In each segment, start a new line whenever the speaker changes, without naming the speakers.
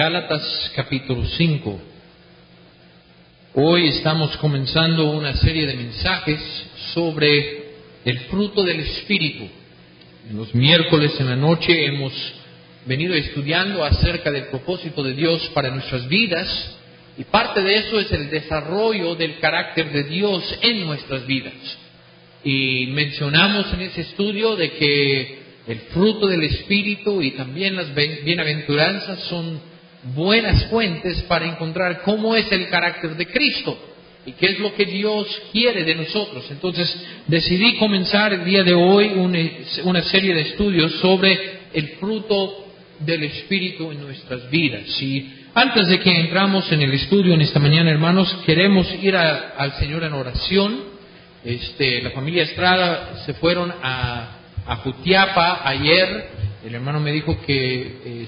Gálatas capítulo 5. Hoy estamos comenzando una serie de mensajes sobre el fruto del Espíritu. En los miércoles en la noche hemos venido estudiando acerca del propósito de Dios para nuestras vidas, y parte de eso es el desarrollo del carácter de Dios en nuestras vidas. Y mencionamos en ese estudio de que el fruto del Espíritu y también las bienaventuranzas son buenas fuentes para encontrar cómo es el carácter de Cristo y qué es lo que Dios quiere de nosotros. Entonces decidí comenzar el día de hoy una serie de estudios sobre el fruto del Espíritu en nuestras vidas. Y antes de que entramos en el estudio en esta mañana, hermanos, queremos ir al Señor en oración. La familia Estrada se fueron a Jutiapa ayer. El hermano me dijo que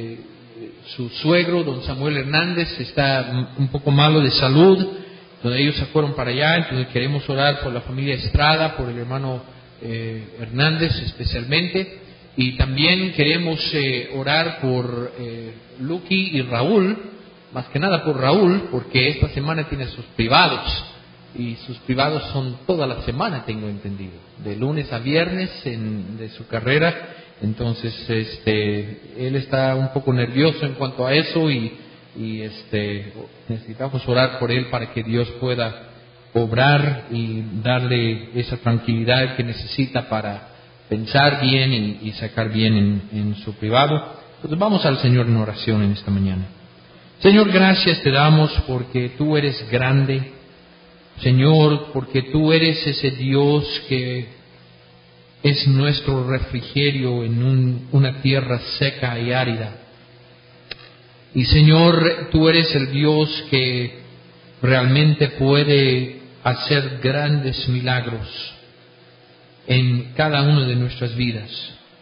su suegro, don Samuel Hernández, está un poco malo de salud, donde ellos se fueron para allá. Entonces queremos orar por la familia Estrada, por el hermano Hernández especialmente, y también queremos orar por Lucky y Raúl, más que nada por Raúl, porque esta semana tiene sus privados. Y sus privados son toda la semana, tengo entendido, de lunes a viernes de su carrera. Entonces, él está un poco nervioso en cuanto a eso y necesitamos orar por él para que Dios pueda obrar y darle esa tranquilidad que necesita para pensar bien y sacar bien en su privado. Entonces, vamos al Señor en oración en esta mañana. Señor, gracias te damos porque tú eres grande. Señor, porque tú eres ese Dios que es nuestro refrigerio en una tierra seca y árida. Y Señor, tú eres el Dios que realmente puede hacer grandes milagros en cada una de nuestras vidas.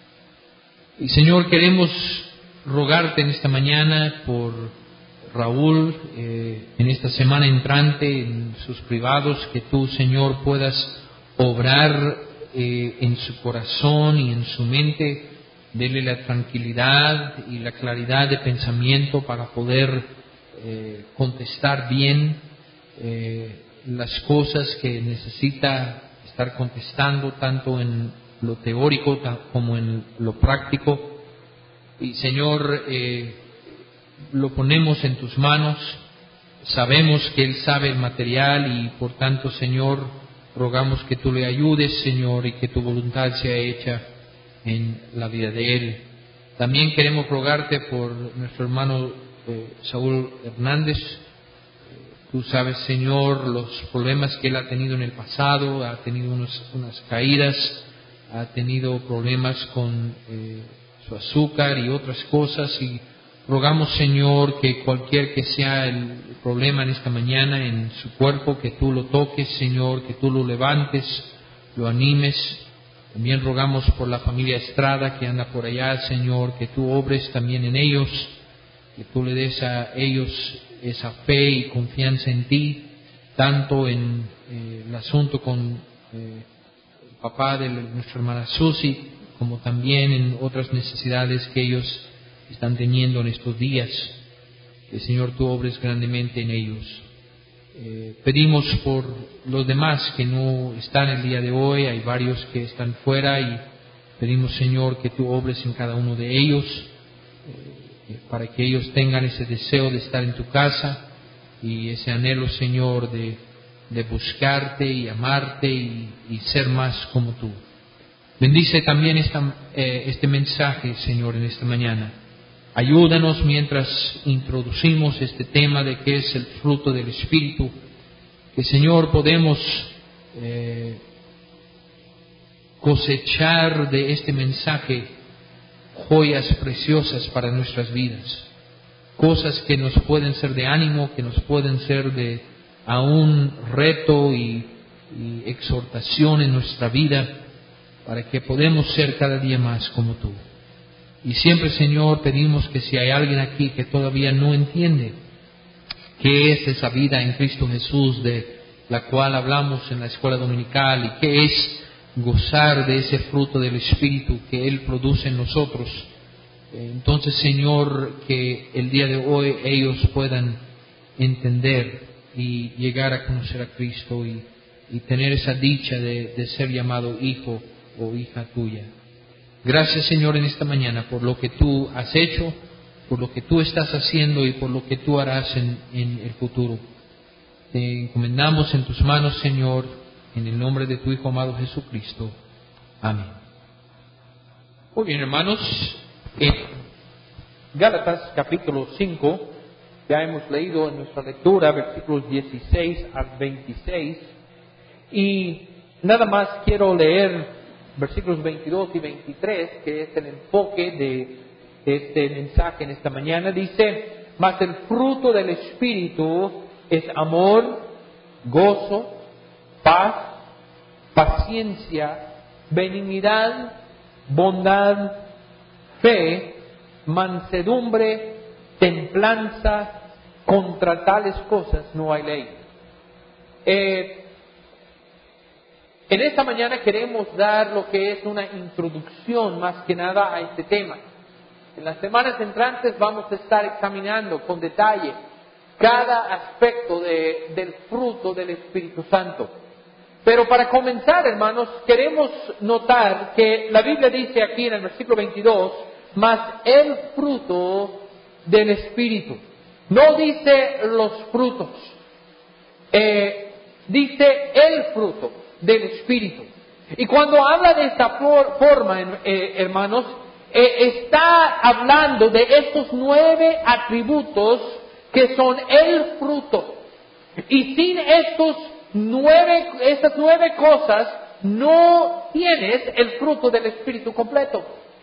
Y Señor, queremos rogarte en esta mañana por Raúl, en esta semana entrante, en sus privados, que tú, Señor, puedas obrar en su corazón y en su mente, dele la tranquilidad y la claridad de pensamiento para poder contestar bien las cosas que necesita estar contestando, tanto en lo teórico como en lo práctico. Y Señor, lo ponemos en tus manos. Sabemos que Él sabe el material y por tanto, Señor, rogamos que tú le ayudes, Señor, y que tu voluntad sea hecha en la vida de Él. También queremos rogarte por nuestro hermano Saúl Hernández. Tú sabes, Señor, los problemas que él ha tenido en el pasado. Ha tenido unas caídas, ha tenido problemas con su azúcar y otras cosas, y rogamos, Señor, que cualquier que sea el problema en esta mañana en su cuerpo, que tú lo toques, Señor, que tú lo levantes, lo animes. También rogamos por la familia Estrada que anda por allá, Señor, que tú obres también en ellos, que tú le des a ellos esa fe y confianza en ti, tanto en el asunto con el papá de nuestra hermana Susi, como también en otras necesidades que ellos están teniendo en estos días. Que, Señor, tú obres grandemente en ellos. Pedimos por los demás que no están el día de hoy. Hay varios que están fuera, y pedimos, Señor, que tú obres en cada uno de ellos, para que ellos tengan ese deseo de estar en tu casa y ese anhelo, Señor, de buscarte y amarte y ser más como tú. Bendice también este mensaje, Señor, en esta mañana. Ayúdanos mientras introducimos este tema de qué es el fruto del Espíritu, que, Señor, podemos cosechar de este mensaje joyas preciosas para nuestras vidas, cosas que nos pueden ser de ánimo, que nos pueden ser de aún reto y exhortación en nuestra vida, para que podamos ser cada día más como tú. Y siempre, Señor, pedimos que si hay alguien aquí que todavía no entiende qué es esa vida en Cristo Jesús de la cual hablamos en la escuela dominical, y qué es gozar de ese fruto del Espíritu que Él produce en nosotros, Entonces, Señor, que el día de hoy ellos puedan entender y llegar a conocer a Cristo y tener esa dicha de ser llamado hijo o hija tuya. Gracias, Señor, en esta mañana por lo que tú has hecho, por lo que tú estás haciendo y por lo que tú harás en el futuro. Te encomendamos en tus manos, Señor, en el nombre de tu Hijo amado Jesucristo. Amén. Muy bien, hermanos. En Gálatas capítulo 5, ya hemos leído en nuestra lectura versículos 16 al 26. Y nada más quiero leer versículos 22 y 23, que es el enfoque de este mensaje en esta mañana. Dice: mas el fruto del Espíritu es amor, gozo, paz, paciencia, benignidad, bondad, fe, mansedumbre, templanza. Contra tales cosas no hay ley. En esta mañana queremos dar lo que es una introducción más que nada a este tema. En las semanas entrantes vamos a estar examinando con detalle cada aspecto del fruto del Espíritu Santo. Pero para comenzar, hermanos, queremos notar que la Biblia dice aquí en el versículo 22, mas el fruto del Espíritu. No dice los frutos, dice el fruto del Espíritu. Y cuando habla de esta forma, hermanos, está hablando de estos 9 atributos que son el fruto. Y sin estas 9 cosas no tienes el fruto del Espíritu completo.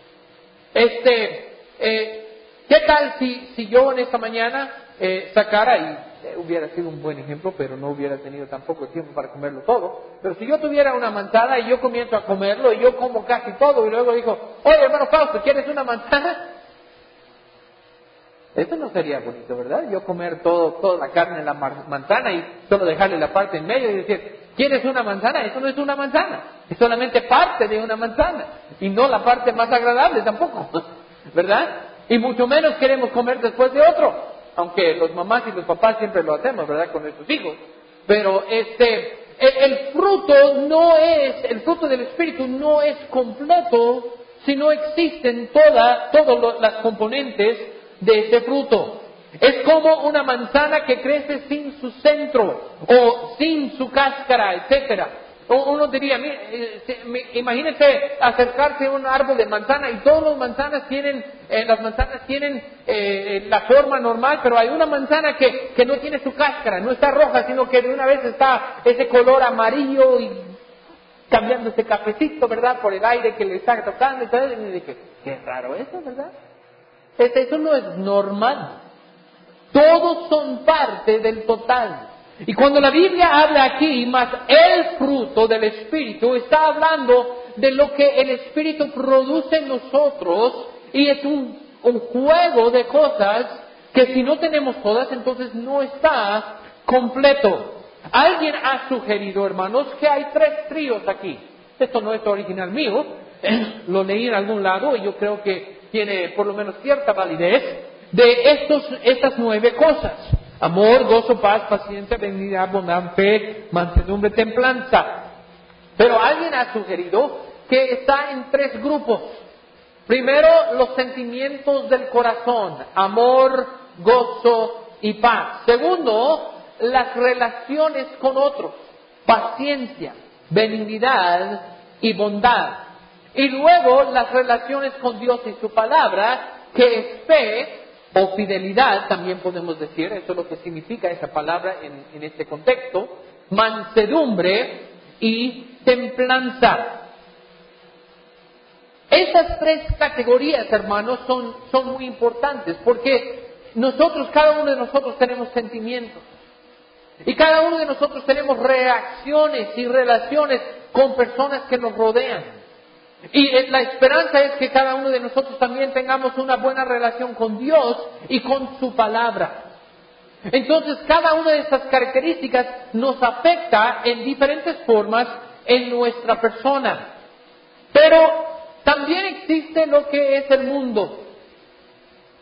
¿Qué tal si yo en esta mañana sacara, y hubiera sido un buen ejemplo, pero no hubiera tenido tampoco tiempo para comerlo todo, pero si yo tuviera una manzana y yo comienzo a comerlo y yo como casi todo y luego digo: oye, hermano Fausto, ¿quieres una manzana? Eso no sería bonito, ¿verdad? Yo comer toda la carne en la manzana y solo dejarle la parte en medio y decir: ¿quieres una manzana? Eso no es una manzana, es solamente parte de una manzana y no la parte más agradable tampoco, ¿verdad? Y mucho menos queremos comer después de otro, aunque los mamás y los papás siempre lo hacemos, ¿verdad?, con nuestros hijos. Pero el fruto del Espíritu no es completo si no existen todas las componentes de ese fruto. Es como una manzana que crece sin su centro o sin su cáscara, etcétera. Uno diría: imagínese acercarse a un árbol de manzana y todas las manzanas tienen la forma normal, pero hay una manzana que no tiene su cáscara, no está roja, sino que de una vez está ese color amarillo y cambiando ese cafecito, ¿verdad?, por el aire que le está tocando. Entonces, y dije: qué raro eso, ¿verdad? Eso no es normal. Todos son parte del total. Y cuando la Biblia habla aquí, más el fruto del Espíritu, está hablando de lo que el Espíritu produce en nosotros, y es un juego de cosas que si no tenemos todas, entonces no está completo. Alguien ha sugerido, hermanos, que hay 3 tríos aquí. Esto no es original mío, lo leí en algún lado y yo creo que tiene por lo menos cierta validez, de estas 9 cosas: amor, gozo, paz, paciencia, benignidad, bondad, fe, mansedumbre, templanza. Pero alguien ha sugerido que está en 3 grupos. Primero, los sentimientos del corazón: amor, gozo y paz. Segundo, las relaciones con otros: paciencia, benignidad y bondad. Y luego, las relaciones con Dios y su palabra, que es fe o fidelidad, también podemos decir. Eso es lo que significa esa palabra en este contexto: mansedumbre y templanza. Esas 3 categorías, hermanos, son muy importantes, porque cada uno de nosotros tenemos sentimientos, y cada uno de nosotros tenemos reacciones y relaciones con personas que nos rodean. Y la esperanza es que cada uno de nosotros también tengamos una buena relación con Dios y con su palabra. Entonces, cada una de estas características nos afecta en diferentes formas en nuestra persona. Pero también existe lo que es el mundo.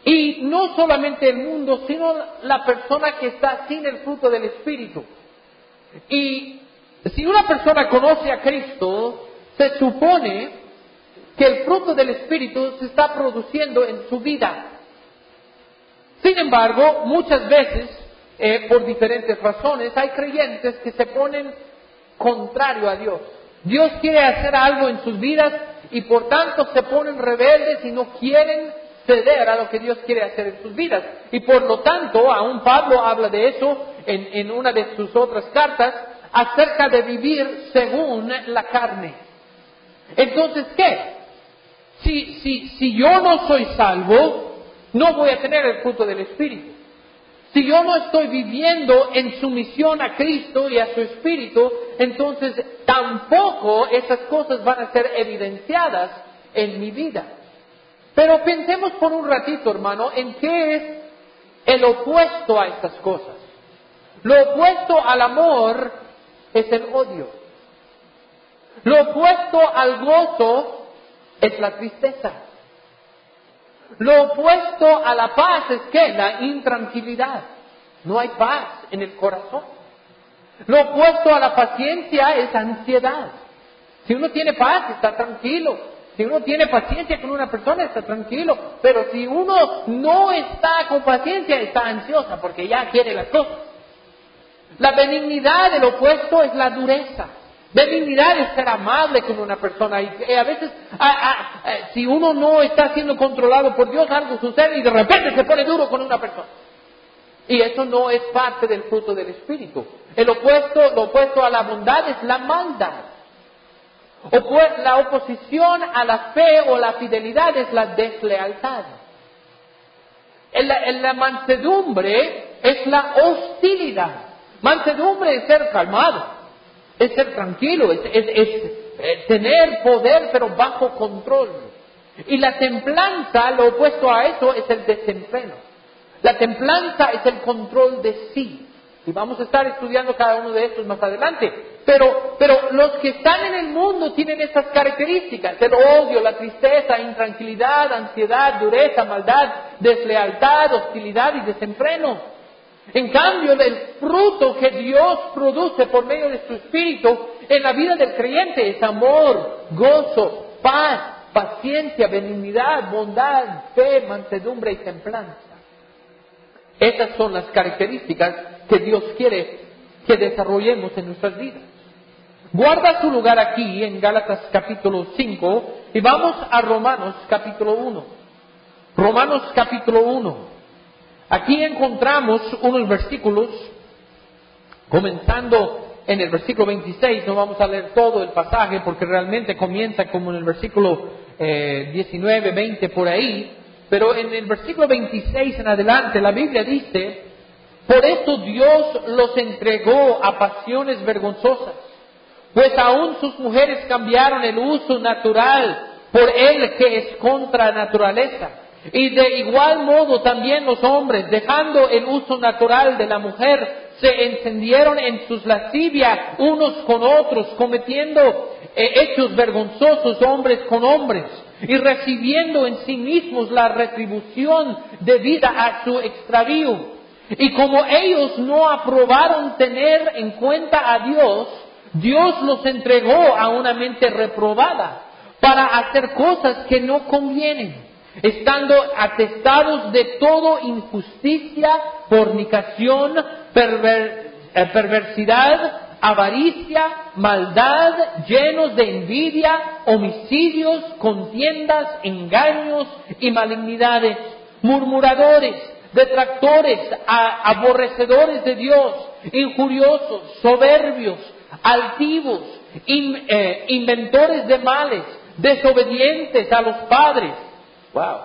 Y no solamente el mundo, sino la persona que está sin el fruto del Espíritu. Y si una persona conoce a Cristo, se supone que el fruto del Espíritu se está produciendo en su vida. Sin embargo, muchas veces, por diferentes razones, hay creyentes que se ponen contrario a Dios. Dios quiere hacer algo en sus vidas y por tanto se ponen rebeldes y no quieren ceder a lo que Dios quiere hacer en sus vidas. Y por lo tanto, aún Pablo habla de eso en una de sus otras cartas, acerca de vivir según la carne. Entonces, ¿qué? Si yo no soy salvo, no voy a tener el fruto del Espíritu. Si yo no estoy viviendo en sumisión a Cristo y a su Espíritu, entonces tampoco esas cosas van a ser evidenciadas en mi vida. Pero pensemos por un ratito, hermano, en qué es el opuesto a estas cosas. Lo opuesto al amor es el odio. Lo opuesto al gozo es la tristeza. Lo opuesto a la paz es ¿qué? La intranquilidad. No hay paz en el corazón. Lo opuesto a la paciencia es ansiedad. Si uno tiene paz, está tranquilo. Si uno tiene paciencia con una persona, está tranquilo. Pero si uno no está con paciencia, está ansiosa porque ya quiere las cosas. La benignidad, el opuesto, es la dureza. Benignidad es ser amable con una persona. Y a veces, si uno no está siendo controlado por Dios, algo sucede y de repente se pone duro con una persona. Y eso no es parte del fruto del Espíritu. Lo opuesto a la bondad es la maldad. La oposición a la fe o la fidelidad es la deslealtad. La mansedumbre es la hostilidad. Mansedumbre es ser calmado, es ser tranquilo, es tener poder pero bajo control. Y la templanza, lo opuesto a eso, es el desenfreno. La templanza es el control de sí. Y vamos a estar estudiando cada uno de estos más adelante. Pero los que están en el mundo tienen estas características: el odio, la tristeza, intranquilidad, ansiedad, dureza, maldad, deslealtad, hostilidad y desenfreno. En cambio, el fruto que Dios produce por medio de su Espíritu en la vida del creyente es amor, gozo, paz, paciencia, benignidad, bondad, fe, mansedumbre y templanza. Estas son las características que Dios quiere que desarrollemos en nuestras vidas. Guarda su lugar aquí en Gálatas capítulo 5 y vamos a Romanos capítulo 1. Romanos capítulo 1. Aquí encontramos unos versículos, comenzando en el versículo 26, no vamos a leer todo el pasaje porque realmente comienza como en el versículo 19, 20 por ahí, pero en el versículo 26 en adelante la Biblia dice: por esto Dios los entregó a pasiones vergonzosas, pues aún sus mujeres cambiaron el uso natural por el que es contra naturaleza. Y de igual modo también los hombres, dejando el uso natural de la mujer, se encendieron en sus lascivias unos con otros, cometiendo hechos vergonzosos hombres con hombres, y recibiendo en sí mismos la retribución debida a su extravío. Y como ellos no aprobaron tener en cuenta a Dios, Dios los entregó a una mente reprobada para hacer cosas que no convienen, estando atestados de todo injusticia, fornicación, perversidad, avaricia, maldad, llenos de envidia, homicidios, contiendas, engaños y malignidades, murmuradores, detractores, aborrecedores de Dios, injuriosos, soberbios, altivos, inventores de males, desobedientes a los padres. Wow,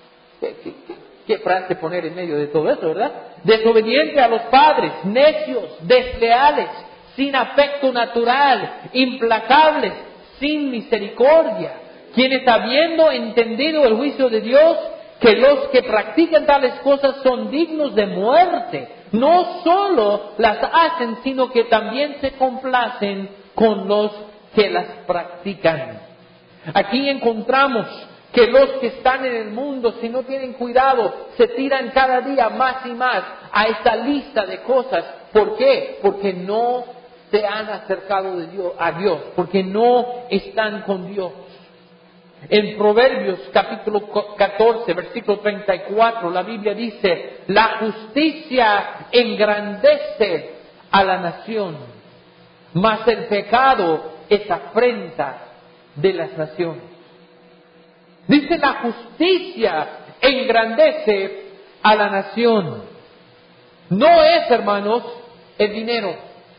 qué frase poner en medio de todo eso, ¿verdad? Desobedientes a los padres, necios, desleales, sin afecto natural, implacables, sin misericordia, quienes habiendo entendido el juicio de Dios, que los que practican tales cosas son dignos de muerte, no solo las hacen, sino que también se complacen con los que las practican. Aquí encontramos que los que están en el mundo, si no tienen cuidado, se tiran cada día más y más a esta lista de cosas. ¿Por qué? Porque no se han acercado a Dios, porque no están con Dios. En Proverbios capítulo 14, versículo 34, la Biblia dice: la justicia engrandece a la nación, mas el pecado es afrenta de las naciones. Dice: la justicia engrandece a la nación. No es, hermanos, el dinero.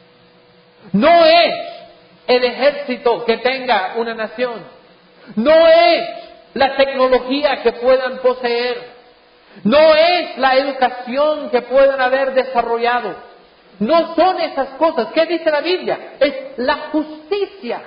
No es el ejército que tenga una nación. No es la tecnología que puedan poseer. No es la educación que puedan haber desarrollado. No son esas cosas. ¿Qué dice la Biblia? Es la justicia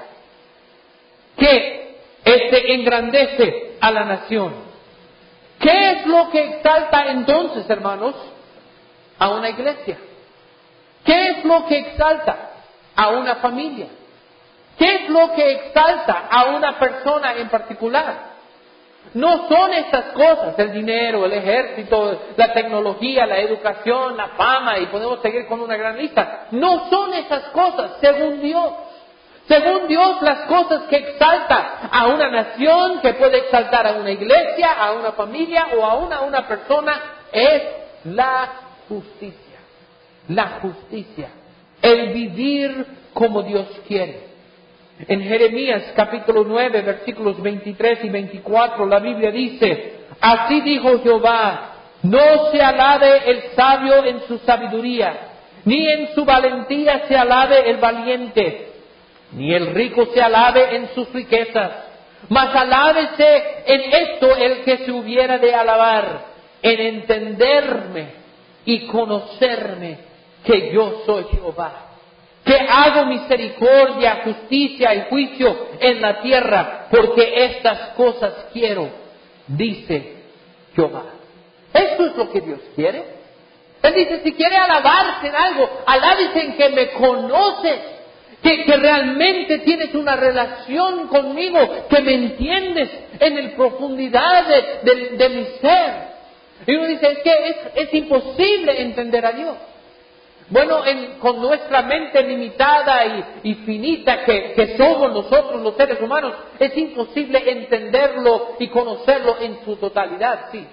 que engrandece a la nación. ¿Qué es lo que exalta entonces, hermanos, a una iglesia? ¿Qué es lo que exalta a una familia? ¿Qué es lo que exalta a una persona en particular? No son estas cosas: el dinero, el ejército, la tecnología, la educación, la fama, y podemos seguir con una gran lista. No son esas cosas, según Dios. Según Dios, las cosas que exalta a una nación, que puede exaltar a una iglesia, a una familia o aún a una persona, es la justicia. La justicia. El vivir como Dios quiere. En Jeremías capítulo 9, versículos 23 y 24, la Biblia dice: así dijo Jehová, no se alabe el sabio en su sabiduría, ni en su valentía se alabe el valiente, ni el rico se alabe en sus riquezas, mas alábese en esto el que se hubiera de alabar, en entenderme y conocerme que yo soy Jehová, que hago misericordia, justicia y juicio en la tierra, porque estas cosas quiero, dice Jehová. Esto es lo que Dios quiere. Él dice: si quiere alabarse en algo, alábese en que me conoces, que realmente tienes una relación conmigo, que me entiendes en la profundidad de mi ser. Y uno dice: es que es imposible entender a Dios. Bueno, con nuestra mente limitada y finita que somos nosotros los seres humanos, es imposible entenderlo y conocerlo en su totalidad, sí,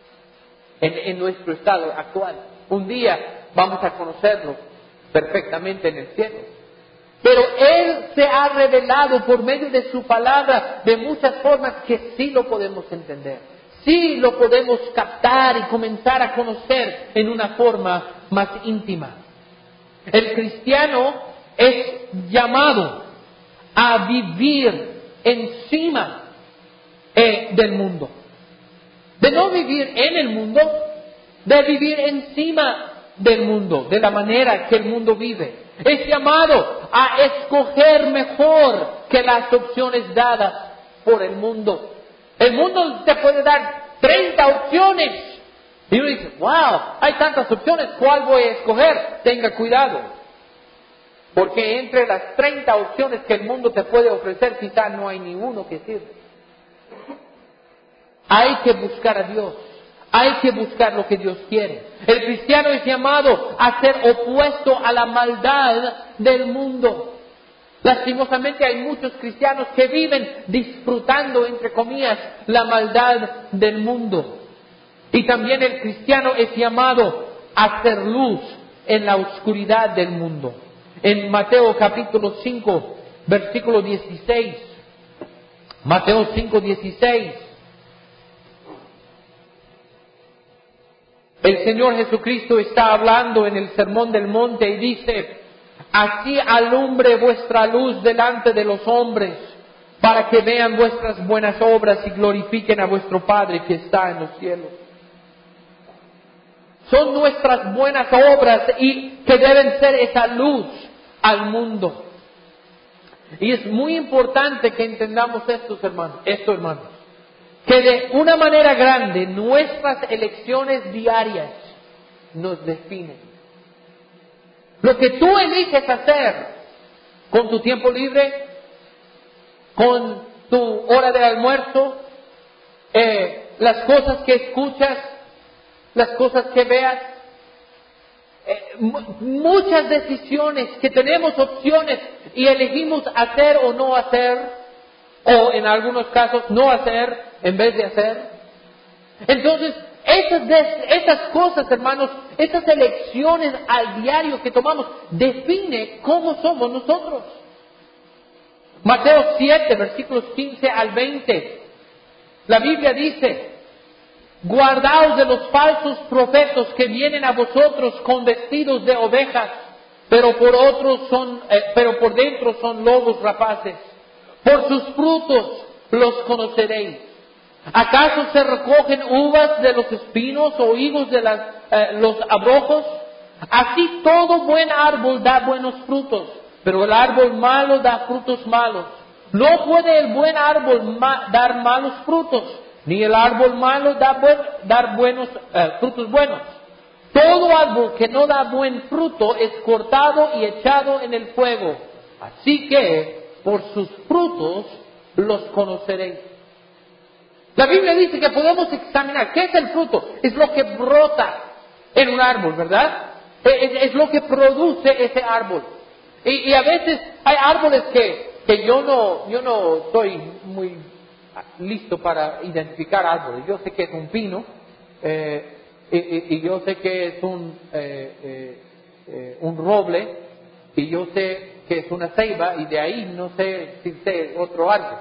en nuestro estado actual. Un día vamos a conocerlo perfectamente en el cielo. Pero Él se ha revelado por medio de su palabra de muchas formas que sí lo podemos entender. Sí lo podemos captar y comenzar a conocer en una forma más íntima. El cristiano es llamado a vivir encima del mundo. De no vivir en el mundo, de vivir encima del mundo, de la manera que el mundo vive. Es llamado a escoger mejor que las opciones dadas por el mundo. El mundo te puede dar 30 opciones. Y uno dice: wow, hay tantas opciones, ¿cuál voy a escoger? Tenga cuidado. Porque entre las 30 opciones que el mundo te puede ofrecer, quizá no hay ninguno que sirva. Hay que buscar a Dios. Hay que buscar lo que Dios quiere. El cristiano es llamado a ser opuesto a la maldad del mundo. Lastimosamente hay muchos cristianos que viven disfrutando, entre comillas, la maldad del mundo. Y también el cristiano es llamado a hacer luz en la oscuridad del mundo. En Mateo capítulo 5, versículo 16. Mateo 5, 16. El Señor Jesucristo está hablando en el Sermón del Monte y dice: así alumbre vuestra luz delante de los hombres, para que vean vuestras buenas obras y glorifiquen a vuestro Padre que está en los cielos. Son nuestras buenas obras y que deben ser esa luz al mundo. Y es muy importante que entendamos esto, hermanos, que de una manera grande nuestras elecciones diarias nos definen. Lo que tú eliges hacer con tu tiempo libre, con tu hora de almuerzo,
las cosas que escuchas, las cosas que veas. Muchas decisiones que tenemos opciones y elegimos hacer o no hacer, o en algunos casos no hacer en vez de hacer. Entonces, esas cosas, hermanos, esas elecciones al diario que tomamos, define cómo somos nosotros. Mateo 7, versículos 15 al 20. La Biblia dice: guardaos de los falsos profetas que vienen a vosotros con vestidos de ovejas, pero por dentro son lobos rapaces. Por sus frutos los conoceréis. ¿Acaso se recogen uvas de los espinos o higos de los abrojos? Así todo buen árbol da buenos frutos, pero el árbol malo da frutos malos. No puede el buen árbol dar malos frutos, ni el árbol malo dar buenos frutos buenos. Todo árbol que no da buen fruto es cortado y echado en el fuego. Así que por sus frutos los conoceréis. La Biblia dice que podemos examinar qué es el fruto. Es lo que brota en un árbol, ¿verdad? Es lo que produce ese árbol. Y a veces hay árboles que yo no estoy muy listo para identificar árboles. Yo sé que es un pino y yo sé que es un roble y yo sé que es una ceiba y de ahí no sé si sé otro árbol.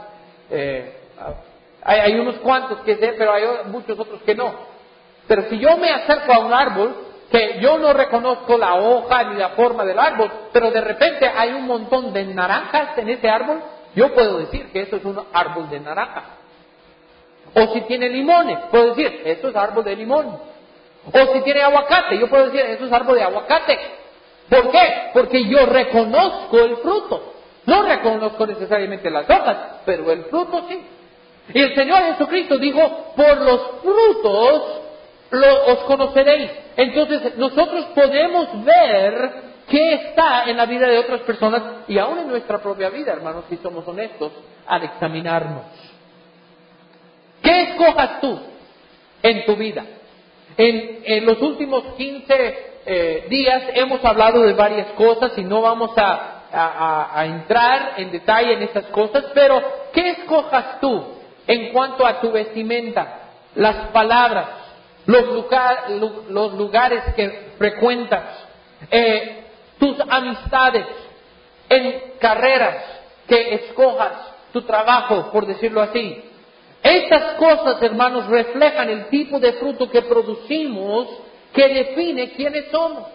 Hay unos cuantos que sé, pero hay muchos otros que no. Pero si yo me acerco a un árbol que yo no reconozco la hoja ni la forma del árbol, pero de repente hay un montón de naranjas en ese árbol, yo puedo decir que eso es un árbol de naranja. O si tiene limones, puedo decir, eso es árbol de limón. O si tiene aguacate, yo puedo decir, eso es árbol de aguacate. ¿Por qué? Porque yo reconozco el fruto. No reconozco necesariamente las hojas, pero el fruto sí. Y el Señor Jesucristo dijo, por los frutos os conoceréis. Entonces nosotros podemos ver qué está en la vida de otras personas y aún en nuestra propia vida, hermanos, si somos honestos, al examinarnos. ¿Qué escojas tú en tu vida? En los últimos 15 días hemos hablado de varias cosas y no vamos a entrar en detalle en estas cosas, pero ¿qué escojas tú en cuanto a tu vestimenta, las palabras, los lugares que frecuentas, tus amistades, en carreras que escojas, tu trabajo, por decirlo así? Estas cosas, hermanos, reflejan el tipo de fruto que producimos, que define quiénes somos.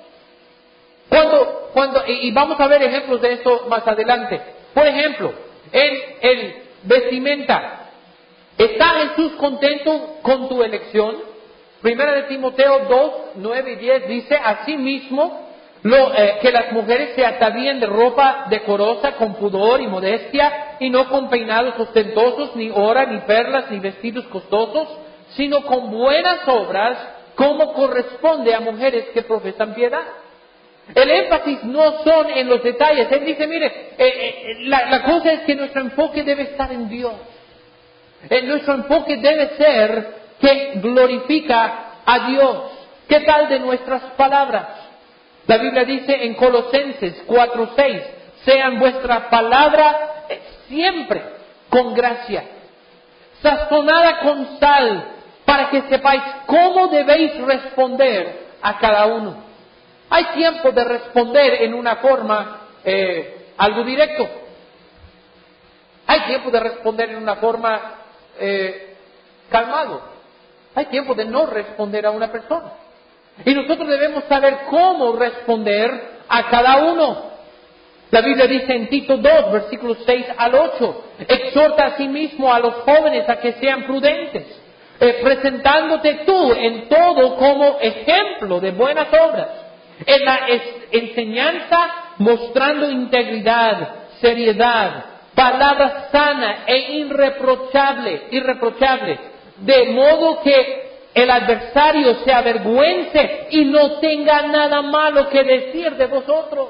Y vamos a ver ejemplos de esto más adelante. Por ejemplo, en el vestimenta, ¿está Jesús contento con tu elección? Primera de Timoteo 2, 9 y 10 dice: asimismo, que las mujeres se atavíen de ropa decorosa, con pudor y modestia, y no con peinados ostentosos, ni oro, ni perlas, ni vestidos costosos, sino con buenas obras, como corresponde a mujeres que profesan piedad. El énfasis no son en los detalles. Él dice, mire, la cosa es que nuestro enfoque debe estar en Dios. Nuestro enfoque debe ser que glorifica a Dios. ¿Qué tal de nuestras palabras? La Biblia dice en Colosenses 4:6, sean vuestra palabra siempre con gracia, sazonada con sal, para que sepáis cómo debéis responder a cada uno. Hay tiempo de responder en una forma algo directo. Hay tiempo de responder en una forma calmado. Hay tiempo de no responder a una persona. Y nosotros debemos saber cómo responder a cada uno. La Biblia dice en Tito 2, versículos 6 al 8, exhorta a sí mismo a los jóvenes a que sean prudentes, presentándote tú en todo como ejemplo de buenas obras, en la enseñanza mostrando integridad, seriedad, palabra sana e irreprochable, de modo que el adversario se avergüence y no tenga nada malo que decir de vosotros.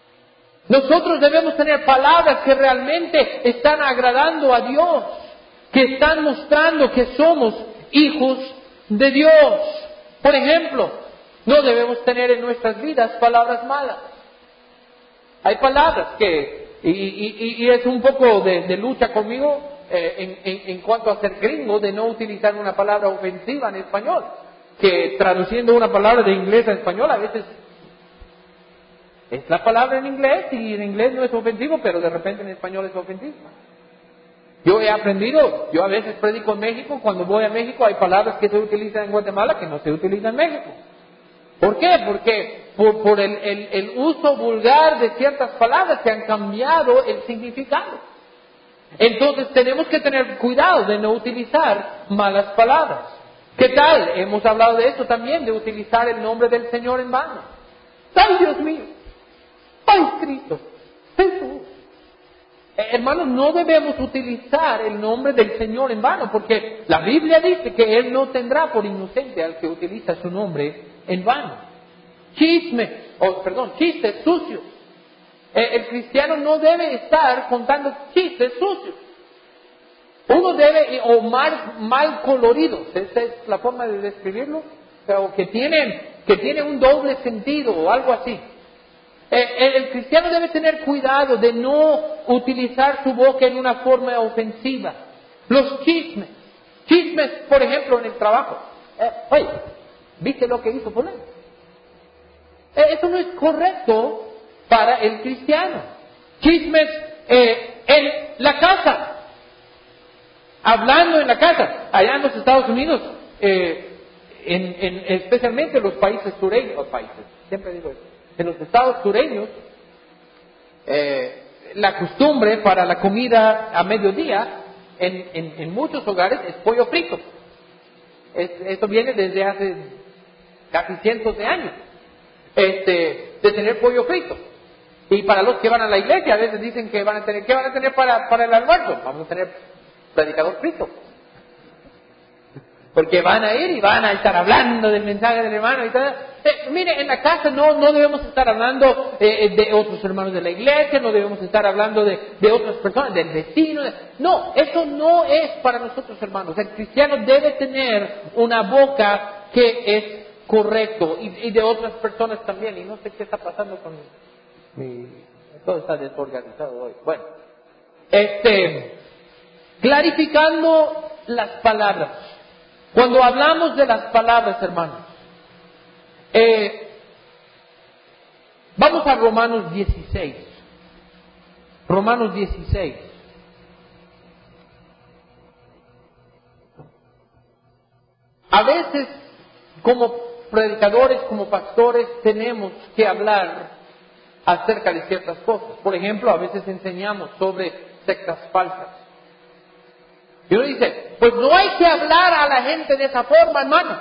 Nosotros debemos tener palabras que realmente están agradando a Dios, que están mostrando que somos hijos de Dios. Por ejemplo, no debemos tener en nuestras vidas palabras malas. Hay palabras que, y es un poco de lucha conmigo en cuanto a ser gringo, de no utilizar una palabra ofensiva en español, que traduciendo una palabra de inglés a español a veces es la palabra en inglés y en inglés no es ofensivo, pero de repente en español es ofensivo. Yo he aprendido, yo a veces predico en México, cuando voy a México hay palabras que se utilizan en Guatemala que no se utilizan en México. ¿Por qué? Porque por el uso vulgar de ciertas palabras se han cambiado el significado. Entonces tenemos que tener cuidado de no utilizar malas palabras. ¿Qué tal? Hemos hablado de esto también, de utilizar el nombre del Señor en vano. ¡Ay, Dios mío! ¡Ay, Cristo! ¡Jesús! Hermanos, no debemos utilizar el nombre del Señor en vano, porque la Biblia dice que Él no tendrá por inocente al que utiliza su nombre en vano. Chistes sucios. El cristiano no debe estar contando chistes sucios. Uno debe, o mal coloridos, esa es la forma de describirlo, pero que tienen un doble sentido o algo así. El cristiano debe tener cuidado de no utilizar su boca en una forma ofensiva. Los chismes, por ejemplo, en el trabajo. Oye, ¿viste lo que hizo fulano? Eso no es correcto para el cristiano. Chismes en la casa. Hablando en la casa. Allá en los Estados Unidos, especialmente los países sureños, siempre digo eso. En los estados sureños, la costumbre para la comida a mediodía en muchos hogares es pollo frito. Esto viene desde hace casi cientos de años, de tener pollo frito. Y para los que van a la iglesia, a veces dicen que van a tener, ¿qué van a tener para el almuerzo? Vamos a tener predicador frito. Porque van a ir y van a estar hablando del mensaje del hermano y tal. Mire, en la casa no debemos estar hablando de otros hermanos de la iglesia, no debemos estar hablando de otras personas, del vecino. No, eso no es para nosotros, hermanos. El cristiano debe tener una boca que es correcto y de otras personas también. Y no sé qué está pasando con todo está desorganizado hoy. Bueno, clarificando las palabras. Cuando hablamos de las palabras, hermanos, vamos a Romanos 16. Romanos 16. A veces, como predicadores, como pastores, tenemos que hablar acerca de ciertas cosas. Por ejemplo, a veces enseñamos sobre sectas falsas. Y uno dice, pues no hay que hablar a la gente de esa forma, hermano.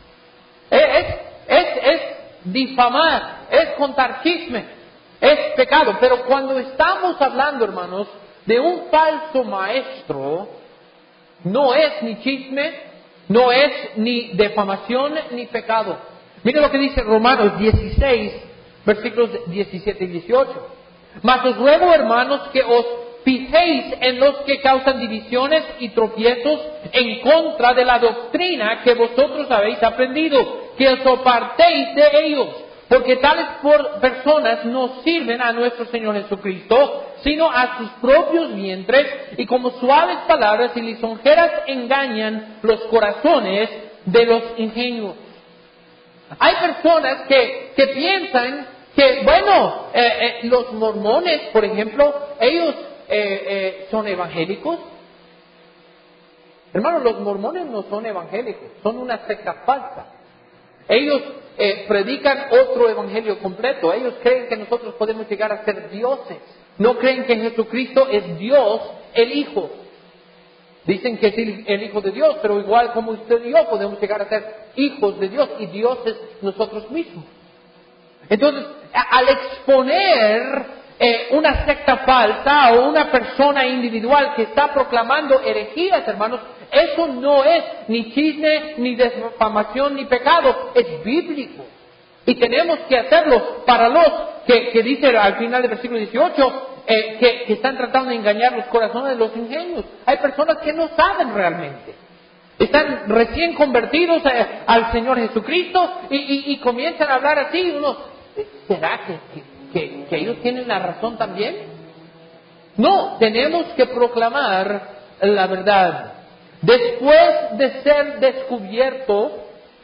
Es difamar, es contar chismes, es pecado. Pero cuando estamos hablando, hermanos, de un falso maestro, no es ni chisme, no es ni difamación, ni pecado. Mire lo que dice Romanos 16, versículos 17 y 18. Mas os ruego, hermanos, que os fijéis en los que causan divisiones y tropiezos en contra de la doctrina que vosotros habéis aprendido, que os apartéis de ellos, porque tales personas no sirven a nuestro Señor Jesucristo, sino a sus propios vientres, y como suaves palabras y lisonjeras engañan los corazones de los ingenuos. Hay personas que piensan que, bueno, los mormones, por ejemplo, ellos son evangélicos. Hermanos, los mormones no son evangélicos, son una secta falsa. Ellos predican otro evangelio completo. Ellos creen que nosotros podemos llegar a ser dioses. No creen que Jesucristo es Dios, el Hijo. Dicen que es el Hijo de Dios, pero igual como usted y yo podemos llegar a ser hijos de Dios y dioses nosotros mismos. Entonces, al exponer una secta falsa o una persona individual que está proclamando herejías, hermanos, eso no es ni chisme, ni difamación, ni pecado, es bíblico. Y tenemos que hacerlo para los que dice al final del versículo 18, que están tratando de engañar los corazones de los ingenios. Hay personas que no saben realmente. Están recién convertidos al Señor Jesucristo y comienzan a hablar así. Y uno, ¿será que ellos tienen la razón también? No, tenemos que proclamar la verdad. Después de ser descubierto,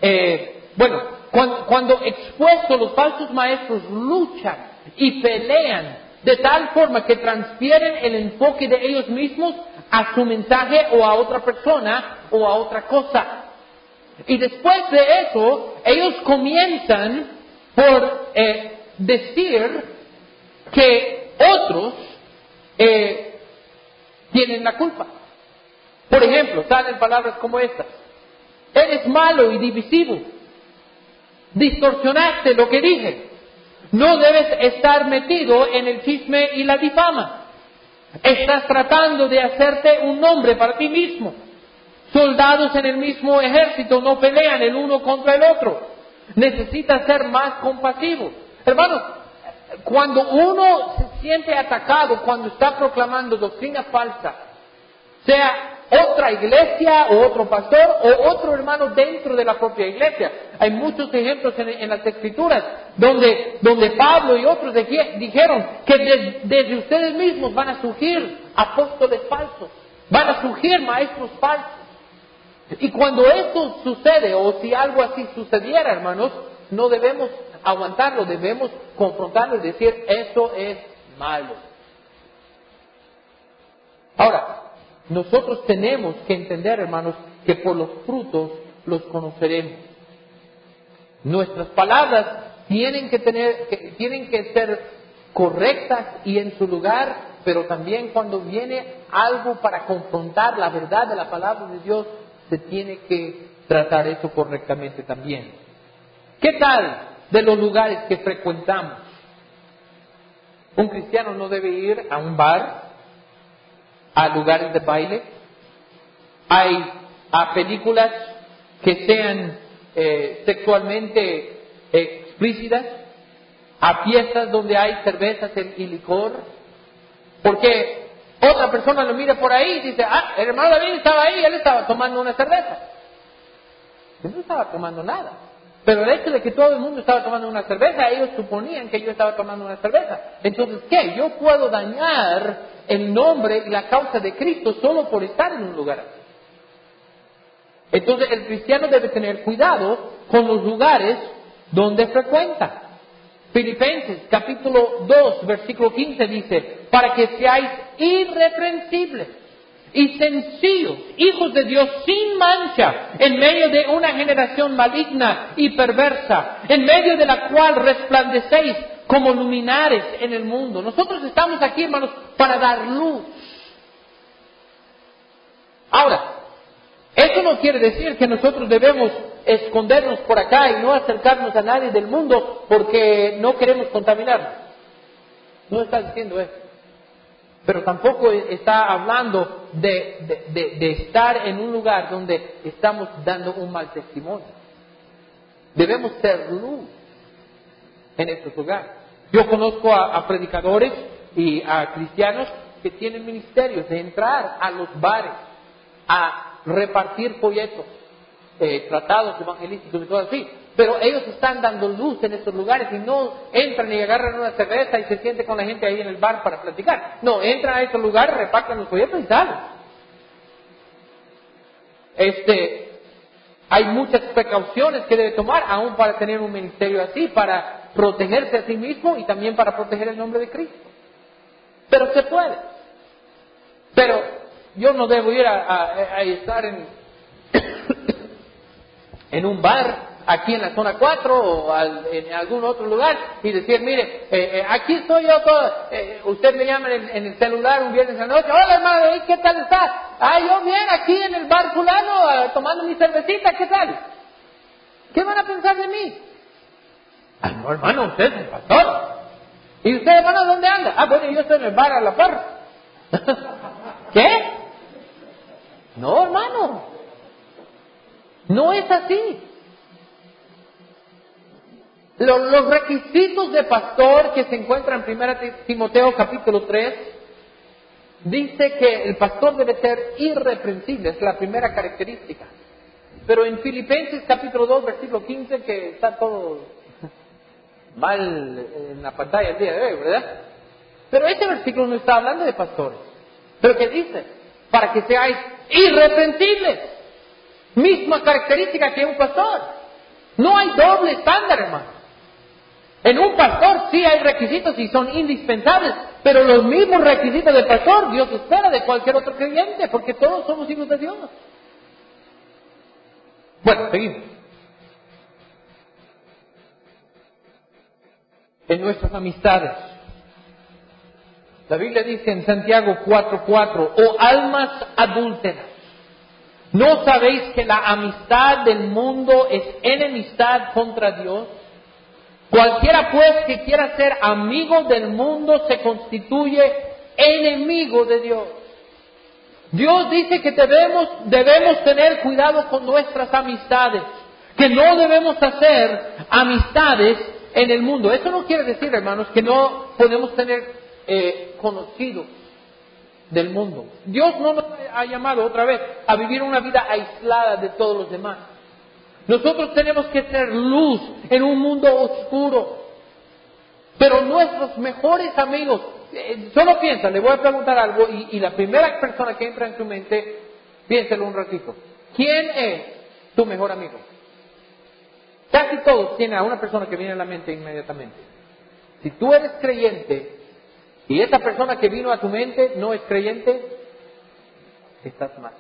cuando expuestos, los falsos maestros luchan y pelean de tal forma que transfieren el enfoque de ellos mismos a su mensaje o a otra persona o a otra cosa. Y después de eso, ellos comienzan por decir que otros tienen la culpa. Por ejemplo, salen palabras como estas: eres malo y divisivo, distorsionaste lo que dije, no debes estar metido en el chisme y la difama, estás tratando de hacerte un nombre para ti mismo, soldados en el mismo ejército no pelean el uno contra el otro, necesitas ser más compasivo. Hermanos, cuando uno se siente atacado, cuando está proclamando doctrina falsa, sea otra iglesia o otro pastor o otro hermano dentro de la propia iglesia. Hay muchos ejemplos en las Escrituras donde Pablo y otros dijeron que desde ustedes mismos van a surgir apóstoles falsos, van a surgir maestros falsos. Y cuando esto sucede, o si algo así sucediera, hermanos, no debemos aguantarlo, debemos confrontarlo y decir, eso es malo. Ahora, nosotros tenemos que entender, hermanos, que por los frutos los conoceremos. Nuestras palabras tienen que ser correctas y en su lugar, pero también cuando viene algo para confrontar la verdad de la palabra de Dios, se tiene que tratar eso correctamente también. ¿Qué tal de los lugares que frecuentamos? Un cristiano no debe ir a un bar, a lugares de baile, a películas que sean sexualmente explícitas, a fiestas donde hay cervezas y licor, porque otra persona lo mira por ahí y dice, el hermano David estaba ahí, él estaba tomando una cerveza. Yo no estaba tomando nada, pero el hecho de que todo el mundo estaba tomando una cerveza, ellos suponían que yo estaba tomando una cerveza. Entonces, ¿qué? Yo puedo dañar el nombre y la causa de Cristo solo por estar en un lugar así. Entonces, el cristiano debe tener cuidado con los lugares donde frecuenta. Filipenses capítulo 2, versículo 15 dice, para que seáis irreprensibles y sencillos, hijos de Dios sin mancha, en medio de una generación maligna y perversa, en medio de la cual resplandecéis como luminares en el mundo. Nosotros estamos aquí, hermanos, para dar luz. Ahora, eso no quiere decir que nosotros debemos escondernos por acá y no acercarnos a nadie del mundo porque no queremos contaminarnos. No está diciendo eso. Pero tampoco está hablando de estar en un lugar donde estamos dando un mal testimonio. Debemos ser luz en estos lugares. Yo conozco a predicadores y a cristianos que tienen ministerios de entrar a los bares, a repartir folletos, tratados evangelísticos y todo así. Pero ellos están dando luz en estos lugares y no entran y agarran una cerveza y se sienten con la gente ahí en el bar para platicar. No, entran a estos lugares, reparten los folletos y salen. Hay muchas precauciones que debe tomar aún para tener un ministerio así, para protegerse a sí mismo y también para proteger el nombre de Cristo. Pero se puede. Pero yo no debo ir a estar en un bar aquí en la zona 4 o en algún otro lugar y decir, mire, aquí estoy yo, usted me llama en el celular un viernes a la noche, hola hermano, ¿qué tal está? Yo bien, aquí en el bar fulano, tomando mi cervecita, ¿qué tal? ¿Qué van a pensar de mí? No hermano, usted es el pastor. ¿Y usted hermano dónde anda? Bueno, yo estoy en el bar a la par. ¿Qué? No hermano, no es así. Los requisitos de pastor que se encuentran en 1 Timoteo capítulo 3, dice que el pastor debe ser irreprensible, es la primera característica. Pero en Filipenses capítulo 2, versículo 15, que está todo mal en la pantalla el día de hoy, ¿verdad? Pero este versículo no está hablando de pastores. Pero ¿qué dice? Para que seáis irreprensibles. Misma característica que un pastor. No hay doble estándar, hermano. En un pastor sí hay requisitos y son indispensables, pero los mismos requisitos del pastor Dios espera de cualquier otro creyente, porque todos somos hijos de Dios. Bueno, seguimos. En nuestras amistades. La Biblia dice en Santiago 4:4, oh almas adúlteras, ¿no sabéis que la amistad del mundo es enemistad contra Dios? Cualquiera pues que quiera ser amigo del mundo se constituye enemigo de Dios. Dios dice que debemos tener cuidado con nuestras amistades, que no debemos hacer amistades en el mundo. Eso no quiere decir, hermanos, que no podemos tener conocidos del mundo. Dios no nos ha llamado otra vez a vivir una vida aislada de todos los demás. Nosotros tenemos que ser luz en un mundo oscuro. Pero nuestros mejores amigos, solo piensa, le voy a preguntar algo y la primera persona que entra en su mente, piénselo un ratito. ¿Quién es tu mejor amigo? Casi todos tienen a una persona que viene a la mente inmediatamente. Si tú eres creyente y esa persona que vino a tu mente no es creyente, estás mal.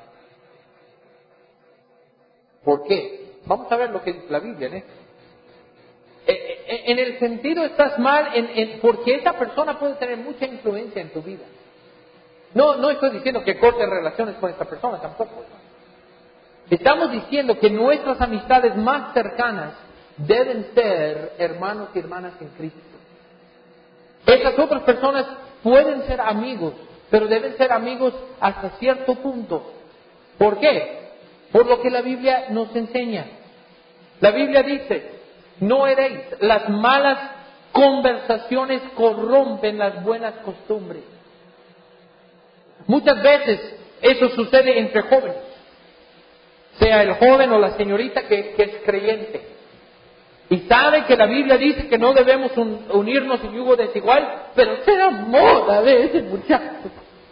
¿Por qué? Vamos a ver lo que dice la Biblia en esto. En el sentido estás mal porque esa persona puede tener mucha influencia en tu vida. No estoy diciendo que cortes relaciones con esta persona tampoco. Estamos diciendo que nuestras amistades más cercanas deben ser hermanos y hermanas en Cristo. Esas otras personas pueden ser amigos, pero deben ser amigos hasta cierto punto. ¿Por qué? Por lo que la Biblia nos enseña. La Biblia dice, no heréis, las malas conversaciones corrompen las buenas costumbres. Muchas veces eso sucede entre jóvenes, sea el joven o la señorita que es creyente. Y sabe que la Biblia dice que no debemos unirnos en yugo desigual, pero se enamora de ese muchacho.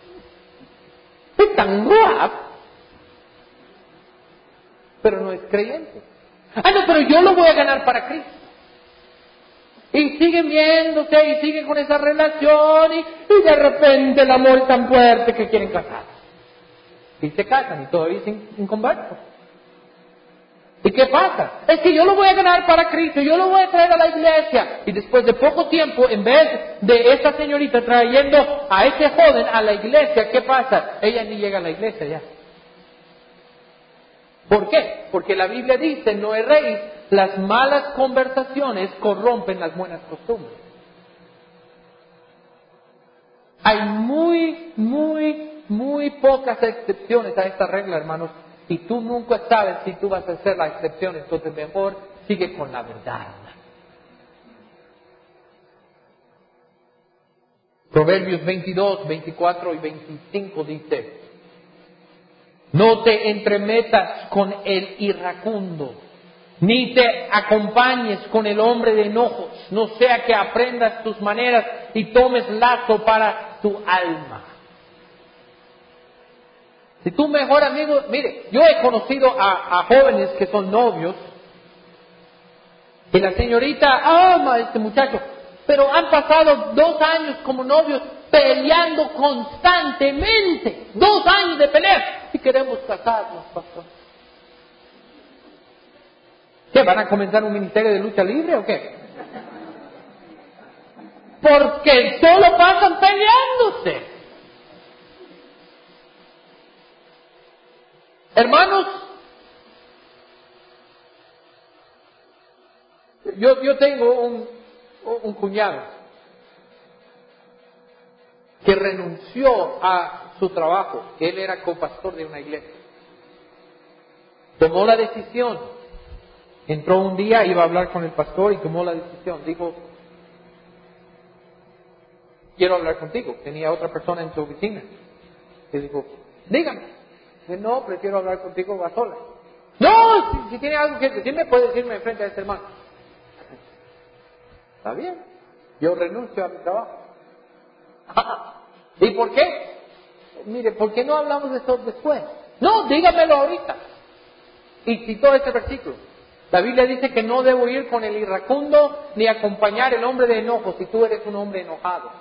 Es tan guapo, pero no es creyente. Ah, no, pero yo lo voy a ganar para Cristo. Y siguen viéndose y siguen con esa relación y de repente el amor es tan fuerte que quieren casarse. Y se casan y todavía sin converso. ¿Y qué pasa? Es que yo lo voy a ganar para Cristo, yo lo voy a traer a la iglesia. Y después de poco tiempo, en vez de esta señorita trayendo a ese joven a la iglesia, ¿qué pasa? Ella ni llega a la iglesia ya. ¿Por qué? Porque la Biblia dice, no erréis, las malas conversaciones corrompen las buenas costumbres. Hay muy pocas excepciones a esta regla, hermanos. Y tú nunca sabes si tú vas a hacer la excepción, entonces mejor sigue con la verdad. Proverbios 22, 24 y 25 dice, no te entremetas con el iracundo, ni te acompañes con el hombre de enojos, no sea que aprendas tus maneras y tomes lazo para tu alma. Si tu mejor amigo, mire, yo he conocido a jóvenes que son novios y la señorita ama a este muchacho, pero han pasado 2 años como novios peleando constantemente, 2 años de pelear y queremos casarnos, pastor. ¿Qué? ¿Van a comenzar un ministerio de lucha libre o qué? Porque solo pasan peleándose. Hermanos, yo tengo un cuñado que renunció a su trabajo. Él era copastor de una iglesia. Tomó la decisión entró un día, iba a hablar con el pastor y tomó la decisión. Dijo, quiero hablar contigo. Tenía otra persona en su oficina. Y dijo, dígame. Dice, no, prefiero hablar contigo a solas. No, si tiene algo que decirme, puede decirme enfrente a este hermano. Está bien, yo renuncio a mi trabajo. ¿Y por qué? Mire, ¿por qué no hablamos de eso después? No, dígamelo ahorita. Y citó este versículo. La Biblia dice que no debo ir con el iracundo ni acompañar el hombre de enojo si tú eres un hombre enojado.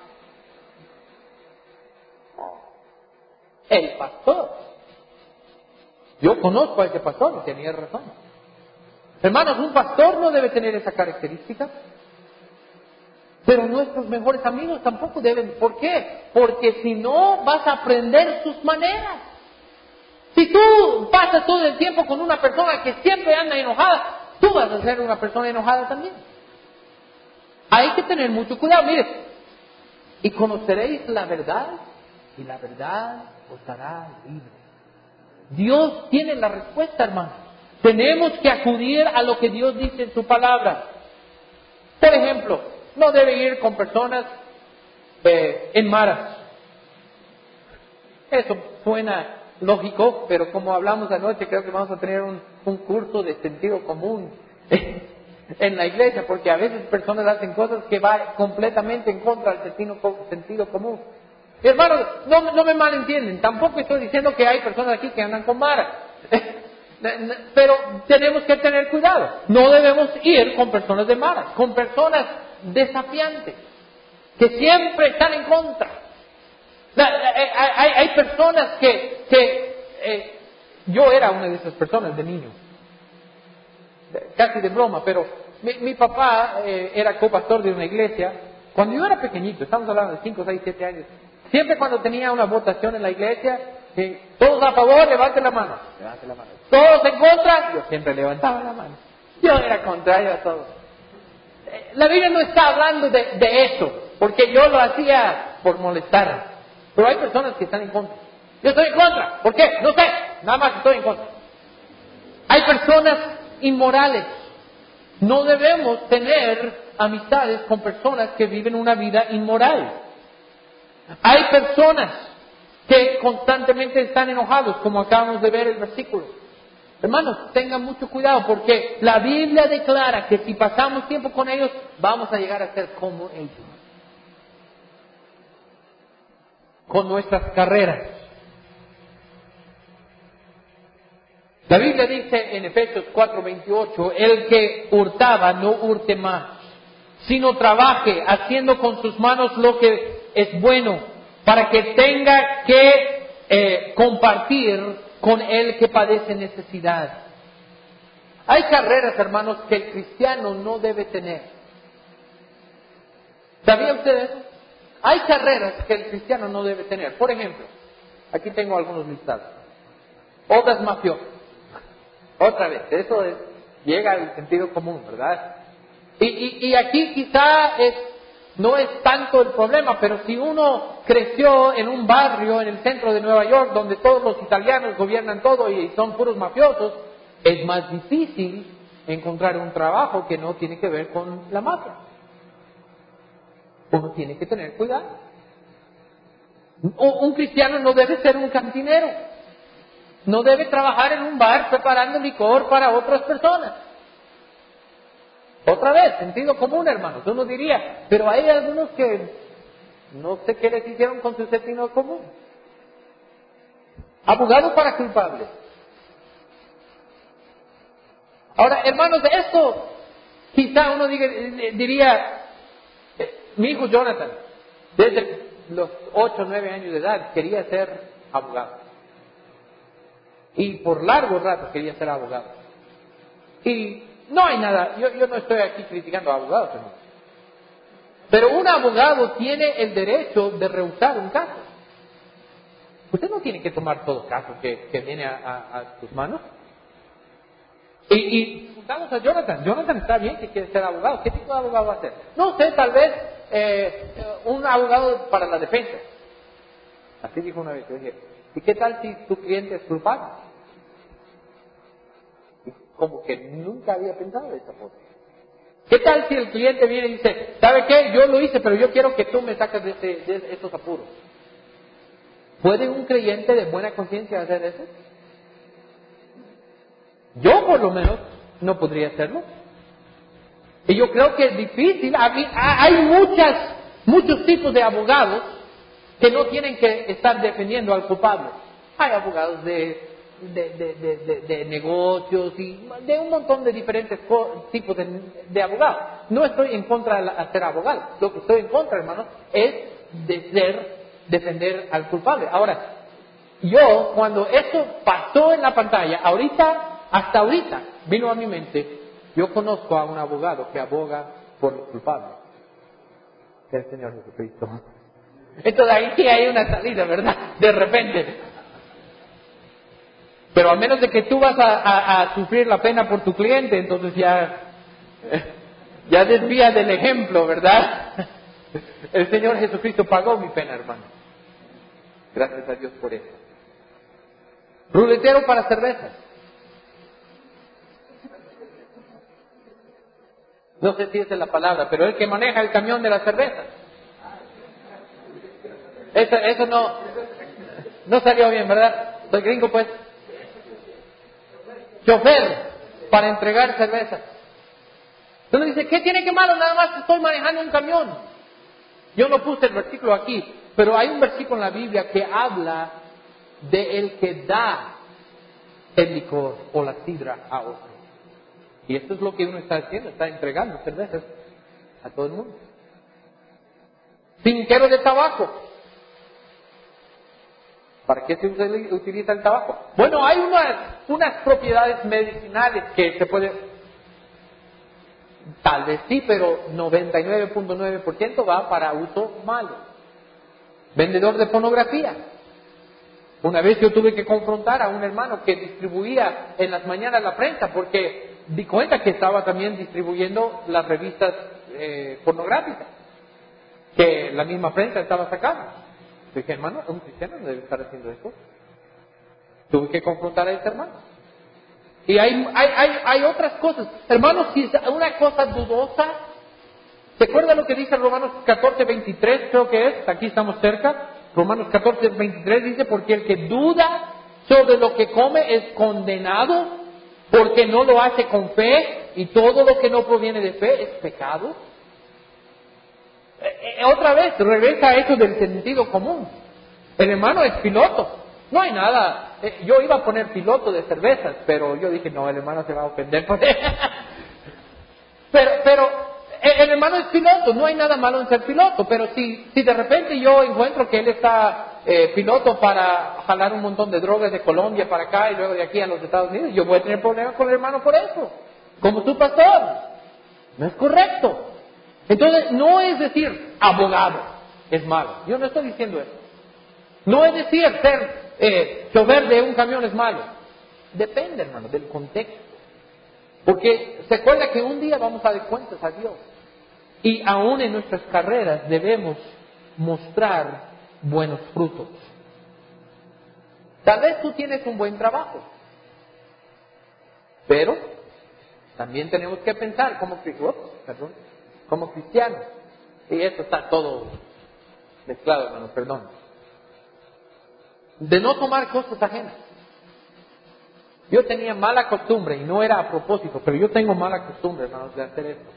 El pastor. Yo conozco a ese pastor y tenía razón. Hermanos, un pastor no debe tener esa característica. Pero nuestros mejores amigos tampoco deben. ¿Por qué? Porque si no vas a aprender sus maneras. Si tú pasas todo el tiempo con una persona que siempre anda enojada, tú vas a ser una persona enojada también. Hay que tener mucho cuidado. Mire, y conoceréis la verdad, y la verdad os hará libre. Dios tiene la respuesta, hermano. Tenemos que acudir a lo que Dios dice en su palabra. Por ejemplo, no debe ir con personas en maras. Eso suena lógico, pero como hablamos anoche, creo que vamos a tener un curso de sentido común en la iglesia, porque a veces personas hacen cosas que van completamente en contra del sentido común. Hermanos, no me malentienden, tampoco estoy diciendo que hay personas aquí que andan con maras. Pero tenemos que tener cuidado. No debemos ir con personas de maras, con personas desafiantes, que siempre están en contra. Hay personas que yo era una de esas personas de niño, casi de broma, pero mi papá era copastor de una iglesia. Cuando yo era pequeñito, estamos hablando de 5, 6, 7 años, siempre cuando tenía una votación en la iglesia, todos a favor, levante la mano. Todos en contra, yo siempre levantaba la mano. Yo era contrario a todo. La Biblia no está hablando de eso, porque yo lo hacía por molestar. Pero hay personas que están en contra. Yo estoy en contra. ¿Por qué? No sé. Nada más estoy en contra. Hay personas inmorales. No debemos tener amistades con personas que viven una vida inmoral. Hay personas que constantemente están enojados, como acabamos de ver el versículo. Hermanos, tengan mucho cuidado, porque la Biblia declara que si pasamos tiempo con ellos, vamos a llegar a ser como ellos. Con nuestras carreras. La Biblia dice en Efesios 4:28, el que hurtaba no hurte más, sino trabaje haciendo con sus manos lo que es bueno, para que tenga que compartir con el que padece necesidad. Hay carreras, hermanos, que el cristiano no debe tener. ¿Sabía usted eso? Hay carreras que el cristiano no debe tener. Por ejemplo, aquí tengo algunos listados. Obras mafiosas. Otra vez, eso llega al sentido común, ¿verdad? Y aquí quizá no es tanto el problema, pero si uno creció en un barrio en el centro de Nueva York donde todos los italianos gobiernan todo y son puros mafiosos, es más difícil encontrar un trabajo que no tiene que ver con la mafia. Uno tiene que tener cuidado. Un cristiano no debe ser un cantinero. No debe trabajar en un bar preparando licor para otras personas. Otra vez, sentido común, hermanos. Uno diría, pero hay algunos que no sé qué les hicieron con su sentido común. Abogado para culpable. Ahora, hermanos, de esto quizá uno diría, mi hijo Jonathan, desde los 8 o 9 años de edad, quería ser abogado. Y por largo rato quería ser abogado. Y no hay nada, yo no estoy aquí criticando a abogados, hermanos. Pero un abogado tiene el derecho de rehusar un caso. Usted no tiene que tomar todo caso que viene a sus manos. Y preguntamos a Jonathan. Jonathan está bien que quiere ser abogado. ¿Qué tipo de abogado va a ser? No sé, tal vez un abogado para la defensa. Así dijo una vez. Yo dije, ¿y qué tal si tu cliente es culpable? como que nunca había pensado de esa forma. ¿Qué tal si el cliente viene y dice, ¿sabe qué? Yo lo hice, pero yo quiero que tú me saques de estos apuros? ¿Puede un creyente de buena conciencia hacer eso? Yo, por lo menos, no podría hacerlo. Y yo creo que es difícil. Hay muchos tipos de abogados que no tienen que estar defendiendo al culpable. Hay abogados de negocios y de un montón de diferentes tipos de abogados. No estoy en contra de ser abogado. Lo que estoy en contra, hermanos, es defender al culpable. Ahora, yo, cuando esto pasó en la pantalla, hasta ahorita, vino a mi mente, yo conozco a un abogado que aboga por los culpables, que es el Señor Jesucristo. Entonces ahí sí hay una salida, ¿verdad? De repente. Pero a menos de que tú vas a sufrir la pena por tu cliente, entonces ya desvía del ejemplo, ¿verdad? El Señor Jesucristo pagó mi pena, hermano. Gracias a Dios por eso. Ruletero para cervezas. No sé si esa es la palabra, pero el que maneja el camión de las cervezas. Eso no salió bien, ¿verdad? Soy gringo, pues. Chofer para entregar cervezas. Entonces dice, ¿qué tiene que malo? Nada más estoy manejando un camión. Yo no puse el versículo aquí, pero hay un versículo en la Biblia que habla de el que da el licor o la sidra a otro. Y esto es lo que uno está haciendo, está entregando cervezas a todo el mundo. Finquero de tabaco. ¿Para qué se utiliza el tabaco? Bueno, hay unas propiedades medicinales que se puede, tal vez sí, pero 99.9% va para uso malo. Vendedor de pornografía. Una vez yo tuve que confrontar a un hermano que distribuía en las mañanas la prensa porque di cuenta que estaba también distribuyendo las revistas pornográficas que la misma prensa estaba sacando. Dije, hermano, un cristiano no debe estar haciendo eso. Tuve que confrontar a ese hermano. Y hay otras cosas. Hermanos, si es una cosa dudosa, ¿se acuerdan lo que dice Romanos 14:23? Creo que es, aquí estamos cerca. Romanos 14:23 dice, porque el que duda sobre lo que come es condenado, porque no lo hace con fe, y todo lo que no proviene de fe es pecado. Otra vez, regresa a eso del sentido común. El hermano es piloto. No hay nada. Yo iba a poner piloto de cervezas, pero yo dije, no, el hermano se va a ofender por eso. Pero el hermano es piloto, no hay nada malo en ser piloto. Pero si de repente yo encuentro que él está piloto para jalar un montón de drogas de Colombia para acá y luego de aquí a los Estados Unidos, yo voy a tener problemas con el hermano por eso. Como tu pastor. No es correcto. Entonces, no es decir abogado es malo. Yo no estoy diciendo eso. No es decir ser chofer de un camión es malo. Depende, hermano, del contexto. Porque se acuerda que un día vamos a dar cuentas a Dios. Y aún en nuestras carreras debemos mostrar buenos frutos. Tal vez tú tienes un buen trabajo. Pero también tenemos que pensar como cristianos. Y esto está todo mezclado, hermano, perdón. De no tomar cosas ajenas. Yo tenía mala costumbre, y no era a propósito, pero yo tengo mala costumbre, hermanos, de hacer esto.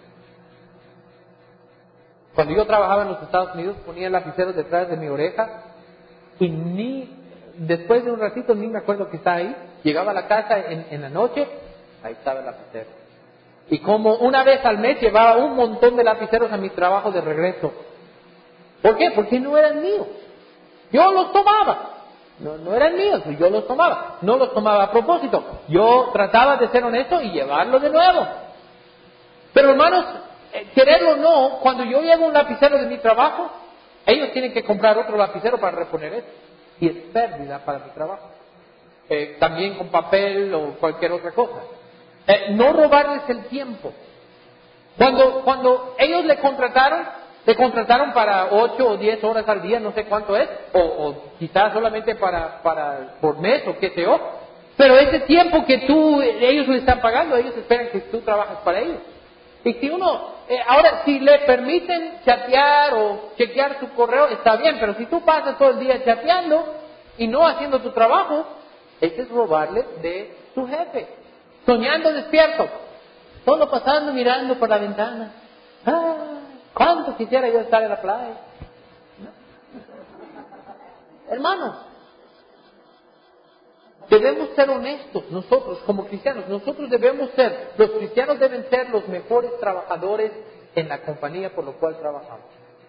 Cuando yo trabajaba en los Estados Unidos, ponía lapiceros detrás de mi oreja, y después de un ratito, ni me acuerdo que está ahí. Llegaba a la casa en la noche, ahí estaba el lapicero. Y como una vez al mes llevaba un montón de lapiceros a mi trabajo de regreso. ¿Por qué? Porque no eran míos. Yo los tomaba. No eran míos, yo los tomaba. No los tomaba a propósito. Yo trataba de ser honesto y llevarlo de nuevo. Pero hermanos, quererlo o no, cuando yo llevo un lapicero de mi trabajo, ellos tienen que comprar otro lapicero para reponer eso. Y es pérdida para mi trabajo. También con papel o cualquier otra cosa. No robarles el tiempo. Cuando ellos le contrataron para 8 o 10 horas al día, no sé cuánto es, o quizás solamente por mes o qué sé yo. Pero ese tiempo que ellos le están pagando, ellos esperan que tú trabajes para ellos. Y si ahora si le permiten chatear o chequear su correo, está bien, pero si tú pasas todo el día chateando y no haciendo tu trabajo, ese es robarle de tu jefe. Soñando despierto, solo pasando mirando por la ventana. ¿Cuánto quisiera yo estar en la playa? Hermanos, debemos ser honestos nosotros como cristianos. Los cristianos deben ser los mejores trabajadores en la compañía por lo cual trabajamos.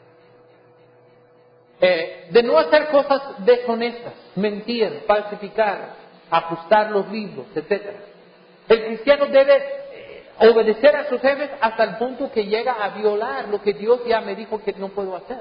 De no hacer cosas deshonestas, mentir, falsificar, ajustar los libros, etc. El cristiano debe obedecer a sus jefes hasta el punto que llega a violar lo que Dios ya me dijo que no puedo hacer.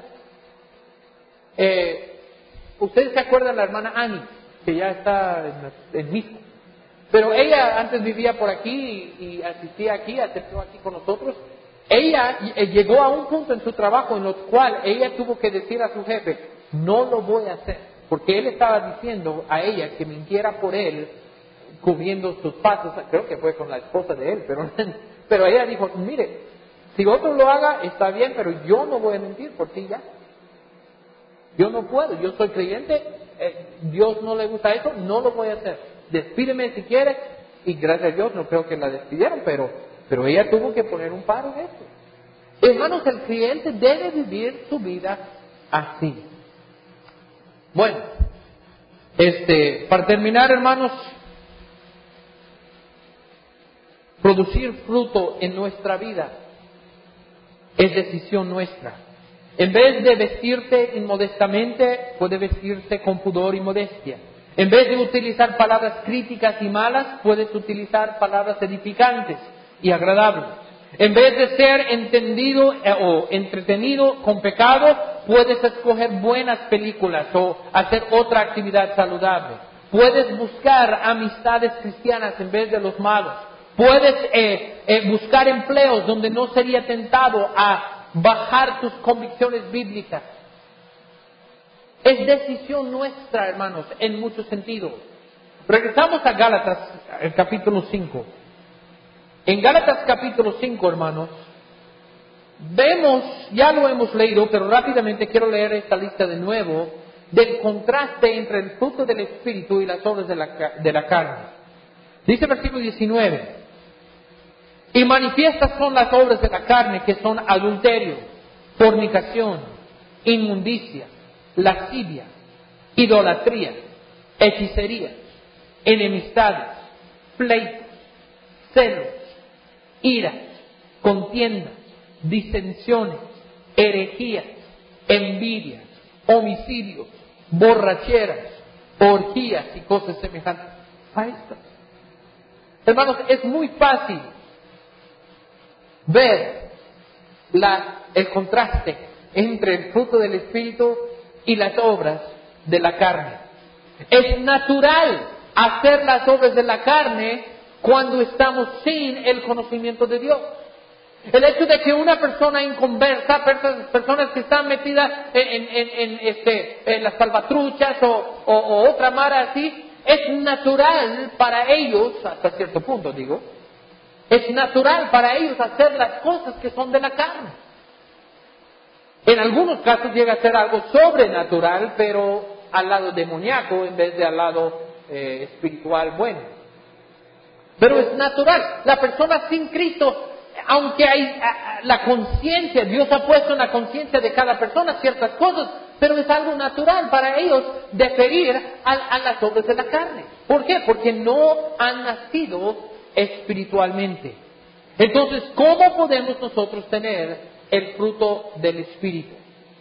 Ustedes se acuerdan de la hermana Annie, que ya está en Misco. Pero ella antes vivía por aquí y asistía aquí, aceptó aquí con nosotros. Ella llegó a un punto en su trabajo en el cual ella tuvo que decir a su jefe, no lo voy a hacer, porque él estaba diciendo a ella que mintiera por él, cubriendo sus pasos. Creo que fue con la esposa de él, pero ella dijo, mire, si otro lo haga está bien, pero yo no voy a mentir por ti ya. Yo no puedo, yo soy creyente, Dios no le gusta eso, no lo voy a hacer. Despídeme si quiere, y gracias a Dios no creo que la despidieron, pero ella tuvo que poner un paro en esto. Hermanos, el creyente debe vivir su vida así. Bueno, para terminar, hermanos, producir fruto en nuestra vida es decisión nuestra. En vez de vestirte inmodestamente, puede vestirse con pudor y modestia. En vez de utilizar palabras críticas y malas, puedes utilizar palabras edificantes y agradables. En vez de ser entendido o entretenido con pecado, puedes escoger buenas películas o hacer otra actividad saludable. Puedes buscar amistades cristianas en vez de los malos. Puedes buscar empleos donde no sería tentado a bajar tus convicciones bíblicas. Es decisión nuestra, hermanos, en muchos sentidos. Regresamos a Gálatas, el capítulo 5. En Gálatas capítulo 5, hermanos, vemos, ya lo hemos leído, pero rápidamente quiero leer esta lista de nuevo, del contraste entre el fruto del Espíritu y las obras de la carne. Dice el versículo 19, y manifiestas son las obras de la carne, que son adulterio, fornicación, inmundicia, lascivia, idolatría, hechicería, enemistades, pleitos, celos, iras, contiendas, disensiones, herejías, envidias, homicidios, borracheras, orgías y cosas semejantes a estas. Hermanos, es muy fácil ver el contraste entre el fruto del Espíritu y las obras de la carne. Es natural hacer las obras de la carne cuando estamos sin el conocimiento de Dios. El hecho de que una persona inconversa, personas que están metidas en las salvatruchas o otra mara así, es natural para ellos, hasta cierto punto digo, es natural para ellos hacer las cosas que son de la carne. En algunos casos llega a ser algo sobrenatural, pero al lado demoníaco en vez de al lado espiritual bueno. Pero es natural. La persona sin Cristo, aunque hay la conciencia, Dios ha puesto en la conciencia de cada persona ciertas cosas, pero es algo natural para ellos deferir a las obras de la carne. ¿Por qué? Porque no han nacido espiritualmente. Entonces, ¿cómo podemos nosotros tener el fruto del Espíritu?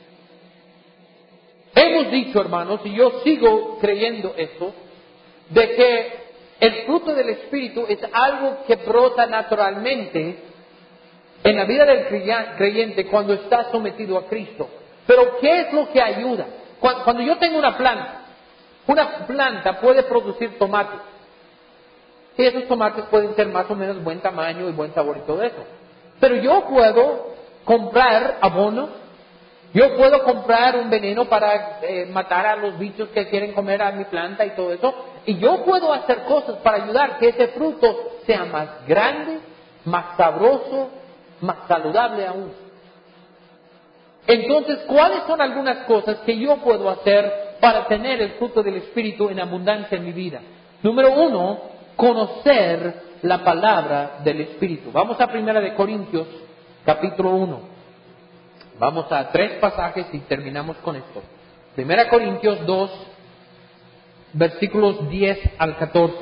Hemos dicho, hermanos, y yo sigo creyendo esto, de que el fruto del Espíritu es algo que brota naturalmente en la vida del creyente cuando está sometido a Cristo. Pero ¿qué es lo que ayuda? Cuando yo tengo una planta puede producir tomates. Y esos tomates pueden ser más o menos buen tamaño y buen sabor y todo eso. Pero yo puedo comprar abono Yo puedo comprar un veneno para matar a los bichos que quieren comer a mi planta y todo eso. Y yo puedo hacer cosas para ayudar que ese fruto sea más grande, más sabroso, más saludable aún. Entonces, ¿cuáles son algunas cosas que yo puedo hacer para tener el fruto del Espíritu en abundancia en mi vida? Número 1, conocer la palabra del Espíritu. Vamos a 1 Corintios, capítulo 1. Vamos a 3 pasajes y terminamos con esto. 1 Corintios 2, versículos 10 al 14.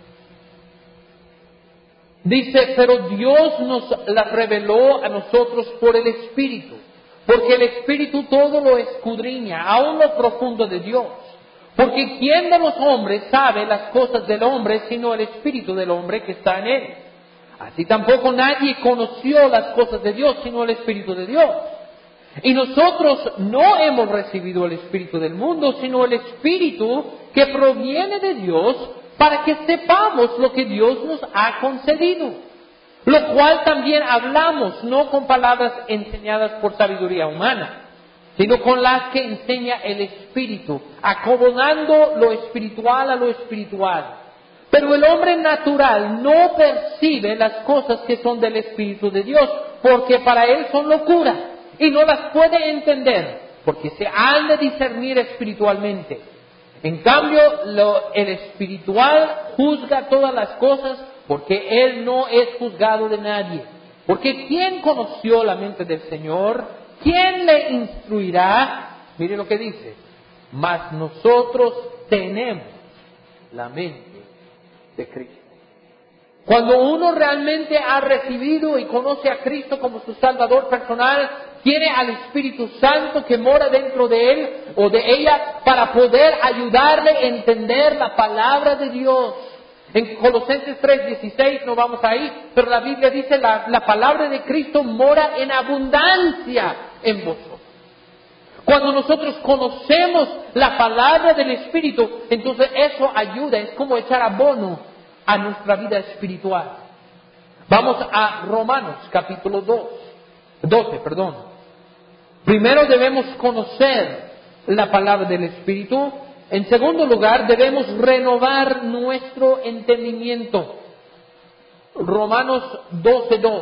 Dice, pero Dios nos la reveló a nosotros por el Espíritu, porque el Espíritu todo lo escudriña, aún lo profundo de Dios. Porque ¿quién de los hombres sabe las cosas del hombre sino el Espíritu del hombre que está en él? Así tampoco nadie conoció las cosas de Dios sino el Espíritu de Dios. Y nosotros no hemos recibido el Espíritu del mundo, sino el Espíritu que proviene de Dios, para que sepamos lo que Dios nos ha concedido. Lo cual también hablamos, no con palabras enseñadas por sabiduría humana, sino con las que enseña el Espíritu, acomodando lo espiritual a lo espiritual. Pero el hombre natural no percibe las cosas que son del Espíritu de Dios, porque para él son locura. Y no las puede entender, porque se han de discernir espiritualmente. En cambio, el espiritual juzga todas las cosas, porque él no es juzgado de nadie. Porque ¿quién conoció la mente del Señor? ¿Quién le instruirá? Mire lo que dice. Mas nosotros tenemos la mente de Cristo. Cuando uno realmente ha recibido y conoce a Cristo como su Salvador personal, tiene al Espíritu Santo que mora dentro de él o de ella para poder ayudarle a entender la palabra de Dios. En Colosenses 3:16 no vamos ahí, pero la Biblia dice la palabra de Cristo mora en abundancia en vosotros. Cuando nosotros conocemos la palabra del Espíritu, entonces eso ayuda, es como echar abono a nuestra vida espiritual. Vamos a Romanos capítulo 12. Primero debemos conocer la palabra del Espíritu. En segundo lugar, debemos renovar nuestro entendimiento. Romanos 12:2.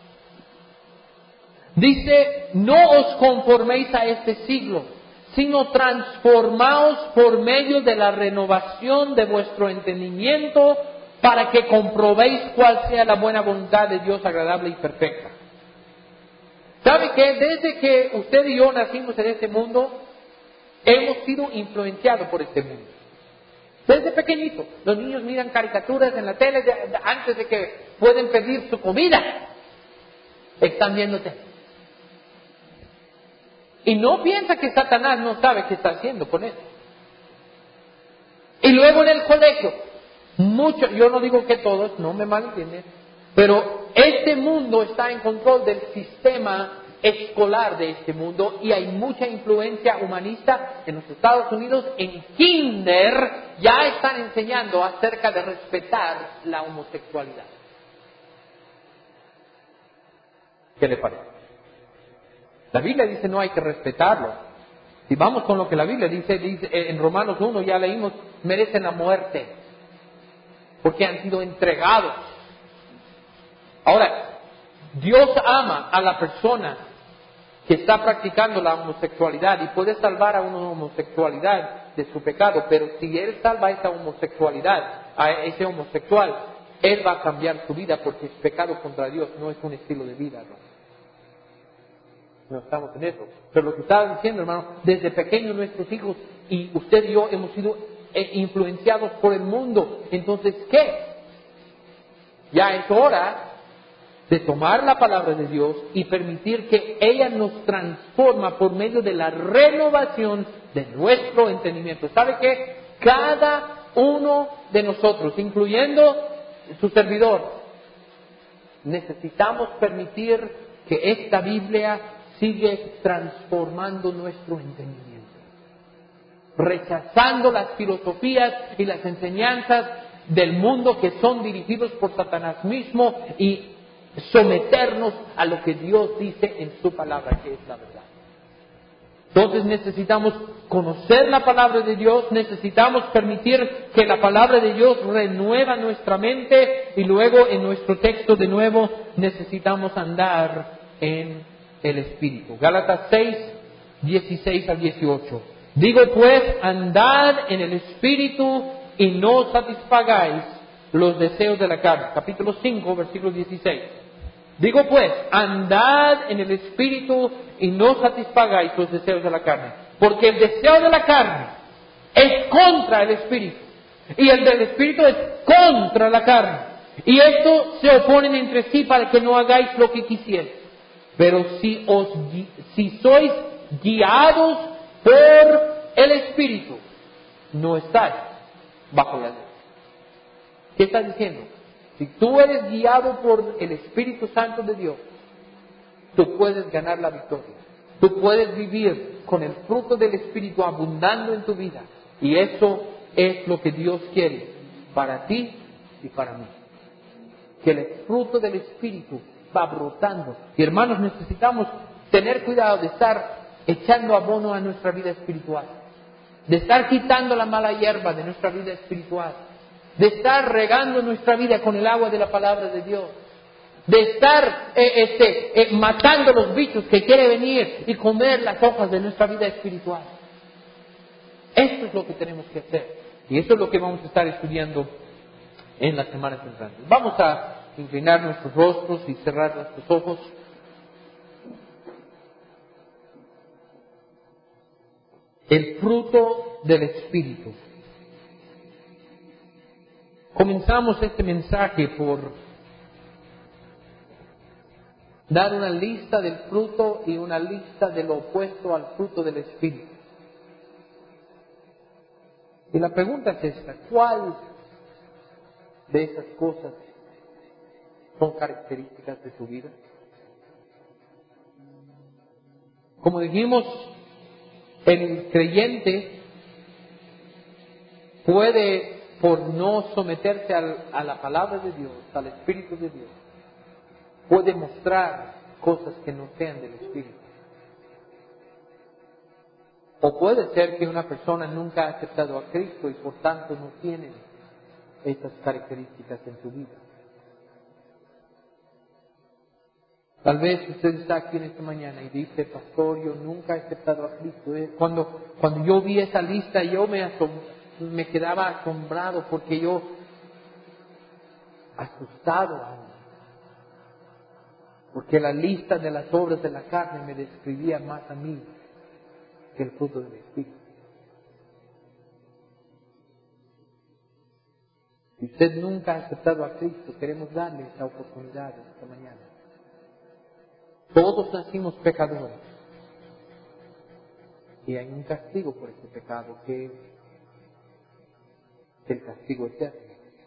Dice, no os conforméis a este siglo, sino transformaos por medio de la renovación de vuestro entendimiento, para que comprobéis cuál sea la buena voluntad de Dios agradable y perfecta. ¿Sabe qué? Desde que usted y yo nacimos en este mundo, hemos sido influenciados por este mundo. Desde pequeñito, los niños miran caricaturas en la tele antes de que pueden pedir su comida. Están viéndote. Y no piensa que Satanás no sabe qué está haciendo con eso. Y luego en el colegio, yo no digo que todos, no me malentienden, pero este mundo está en control del sistema escolar de este mundo y hay mucha influencia humanista en los Estados Unidos. En kinder ya están enseñando acerca de respetar la homosexualidad. ¿Qué le parece? La Biblia dice no hay que respetarlo. Si vamos con lo que la Biblia dice en Romanos 1 ya leímos, merecen la muerte porque han sido entregados. Ahora, Dios ama a la persona que está practicando la homosexualidad y puede salvar a una homosexualidad de su pecado, pero si Él salva a esa homosexualidad, a ese homosexual, Él va a cambiar su vida porque es pecado contra Dios, no es un estilo de vida, no estamos en eso. Pero lo que estaba diciendo, hermano, desde pequeños nuestros hijos y usted y yo hemos sido influenciados por el mundo. Entonces, ¿qué? Ya es hora de tomar la palabra de Dios y permitir que ella nos transforma por medio de la renovación de nuestro entendimiento. ¿Sabe qué? Cada uno de nosotros, incluyendo su servidor, necesitamos permitir que esta Biblia sigue transformando nuestro entendimiento, rechazando las filosofías y las enseñanzas del mundo que son dirigidos por Satanás mismo y someternos a lo que Dios dice en su palabra, que es la verdad. Entonces necesitamos conocer la palabra de Dios, necesitamos permitir que la palabra de Dios renueva nuestra mente y luego en nuestro texto de nuevo necesitamos andar en el Espíritu. Gálatas 6, 16 al 18. Digo pues, andad en el Espíritu y no satisfagáis los deseos de la carne. Capítulo 5, versículo 16. Digo pues, andad en el Espíritu y no satisfagáis los deseos de la carne. Porque el deseo de la carne es contra el Espíritu. Y el del Espíritu es contra la carne. Y estos se oponen entre sí para que no hagáis lo que quisierais. Pero si sois guiados por el Espíritu, no estáis bajo la ley. ¿Qué está diciendo? Si tú eres guiado por el Espíritu Santo de Dios, tú puedes ganar la victoria. Tú puedes vivir con el fruto del Espíritu abundando en tu vida. Y eso es lo que Dios quiere para ti y para mí. Que el fruto del Espíritu va brotando. Y hermanos, necesitamos tener cuidado de estar echando abono a nuestra vida espiritual. De estar quitando la mala hierba de nuestra vida espiritual. De estar regando nuestra vida con el agua de la palabra de Dios. De estar matando los bichos que quieren venir y comer las hojas de nuestra vida espiritual. Esto es lo que tenemos que hacer. Y eso es lo que vamos a estar estudiando en las semanas entrantes. Vamos a inclinar nuestros rostros y cerrar nuestros ojos. El fruto del Espíritu. Comenzamos este mensaje por dar una lista del fruto y una lista de lo opuesto al fruto del Espíritu. Y la pregunta es esta: ¿cuál de esas cosas son características de tu vida? Como dijimos, el creyente puede, por no someterse a la palabra de Dios, al Espíritu de Dios, puede mostrar cosas que no sean del Espíritu. O puede ser que una persona nunca ha aceptado a Cristo y por tanto no tiene estas características en su vida. Tal vez usted está aquí en esta mañana y dice: pastor, yo nunca he aceptado a Cristo. Cuando yo vi esa lista, yo me quedaba asombrado porque yo, asustado aún, porque la lista de las obras de la carne me describía más a mí que el fruto del Espíritu. Si usted nunca ha aceptado a Cristo, queremos darle esa oportunidad esta mañana. Todos nacimos pecadores y hay un castigo por ese pecado, que es el castigo eterno.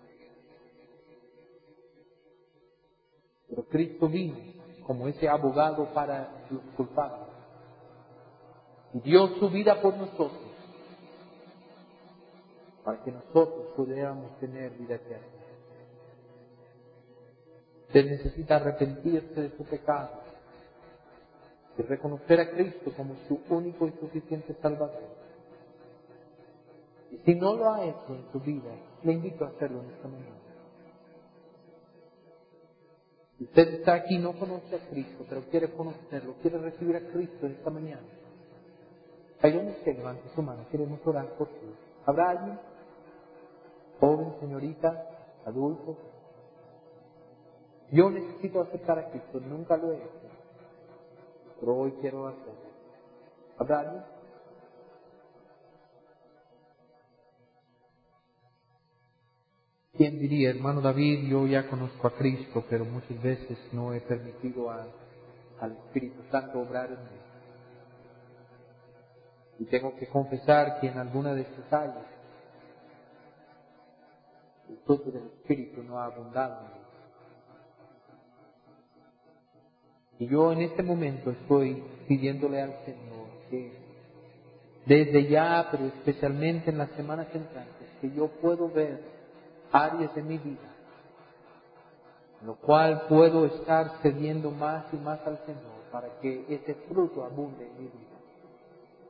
Pero Cristo vino como ese abogado para los culpables y dio su vida por nosotros para que nosotros pudiéramos tener vida eterna. Usted necesita arrepentirse de su pecado y reconocer a Cristo como su único y suficiente Salvador. Y si no lo ha hecho en su vida, le invito a hacerlo en esta mañana. Si usted está aquí y no conoce a Cristo, pero quiere conocerlo, quiere recibir a Cristo esta mañana, ahí donde usted levante su mano, queremos orar por ti. ¿Habrá alguien? Joven, señorita, adulto. Yo necesito aceptar a Cristo, nunca lo he hecho, pero hoy quiero hacerlo. ¿Habrá alguien? ¿Quién diría: hermano David, yo ya conozco a Cristo, pero muchas veces no he permitido al Espíritu Santo obrar en mí? Y tengo que confesar que en alguna de estas áreas el fruto del Espíritu no ha abundado en mí. Y yo en este momento estoy pidiéndole al Señor que desde ya, pero especialmente en las semanas entrantes, que yo puedo ver áreas de mi vida en lo cual puedo estar cediendo más y más al Señor para que ese fruto abunde en mi vida.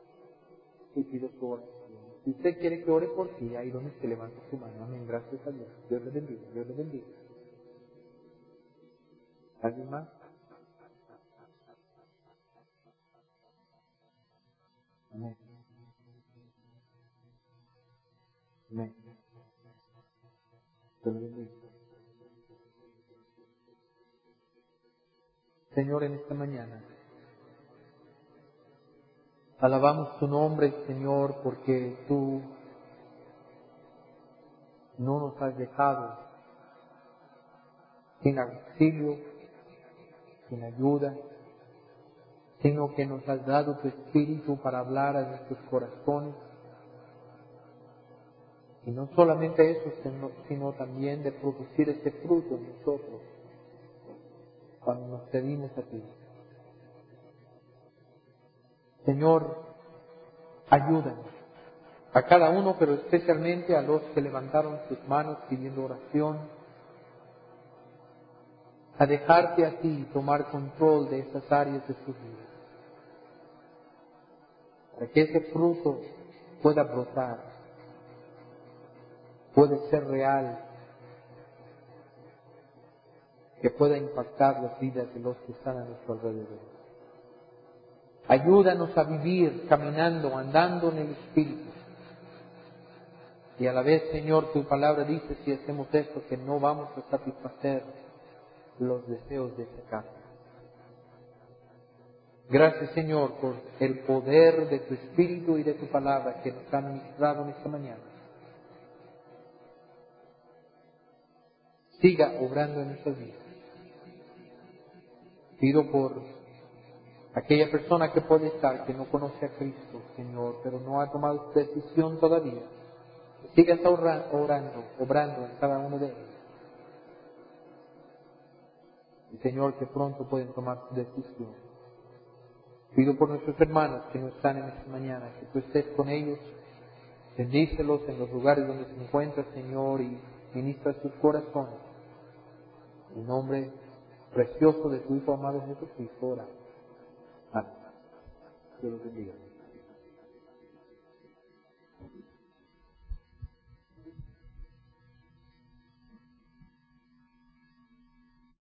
y pido su oración. Si usted quiere que ore por ti, ahí donde se levanta su mano. Amén. Gracias a Dios. Dios le bendiga. Dios le bendiga. ¿Alguien más? Amén. Amén. Dios le bendiga. Señor, en esta mañana alabamos tu nombre, Señor, porque tú no nos has dejado sin auxilio, sin ayuda, sino que nos has dado tu Espíritu para hablar a nuestros corazones. Y no solamente eso, sino también de producir ese fruto en nosotros cuando nos pedimos a ti. Señor, ayúdanos a cada uno, pero especialmente a los que levantaron sus manos pidiendo oración, a dejarte a ti tomar control de esas áreas de sus vidas, para que ese fruto pueda brotar, puede ser real, que pueda impactar las vidas de los que están a nuestro alrededor. Ayúdanos a vivir caminando, andando en el Espíritu. Y a la vez, Señor, tu palabra dice, si hacemos esto, que no vamos a satisfacer los deseos de esta carne. Gracias, Señor, por el poder de tu Espíritu y de tu palabra que nos han ministrado en esta mañana. Siga obrando en nuestras vidas. Pido por aquella persona que puede estar, que no conoce a Cristo, Señor, pero no ha tomado su decisión todavía. Sigas obrando en cada uno de ellos. Y Señor, que pronto pueden tomar su decisión. Pido por nuestros hermanos que no están en esta mañana, que tú estés con ellos, bendícelos en los lugares donde se encuentran, Señor, y ministra sus corazones. En el nombre precioso de tu Hijo amado Jesucristo, ora. Amén. Dios los bendiga.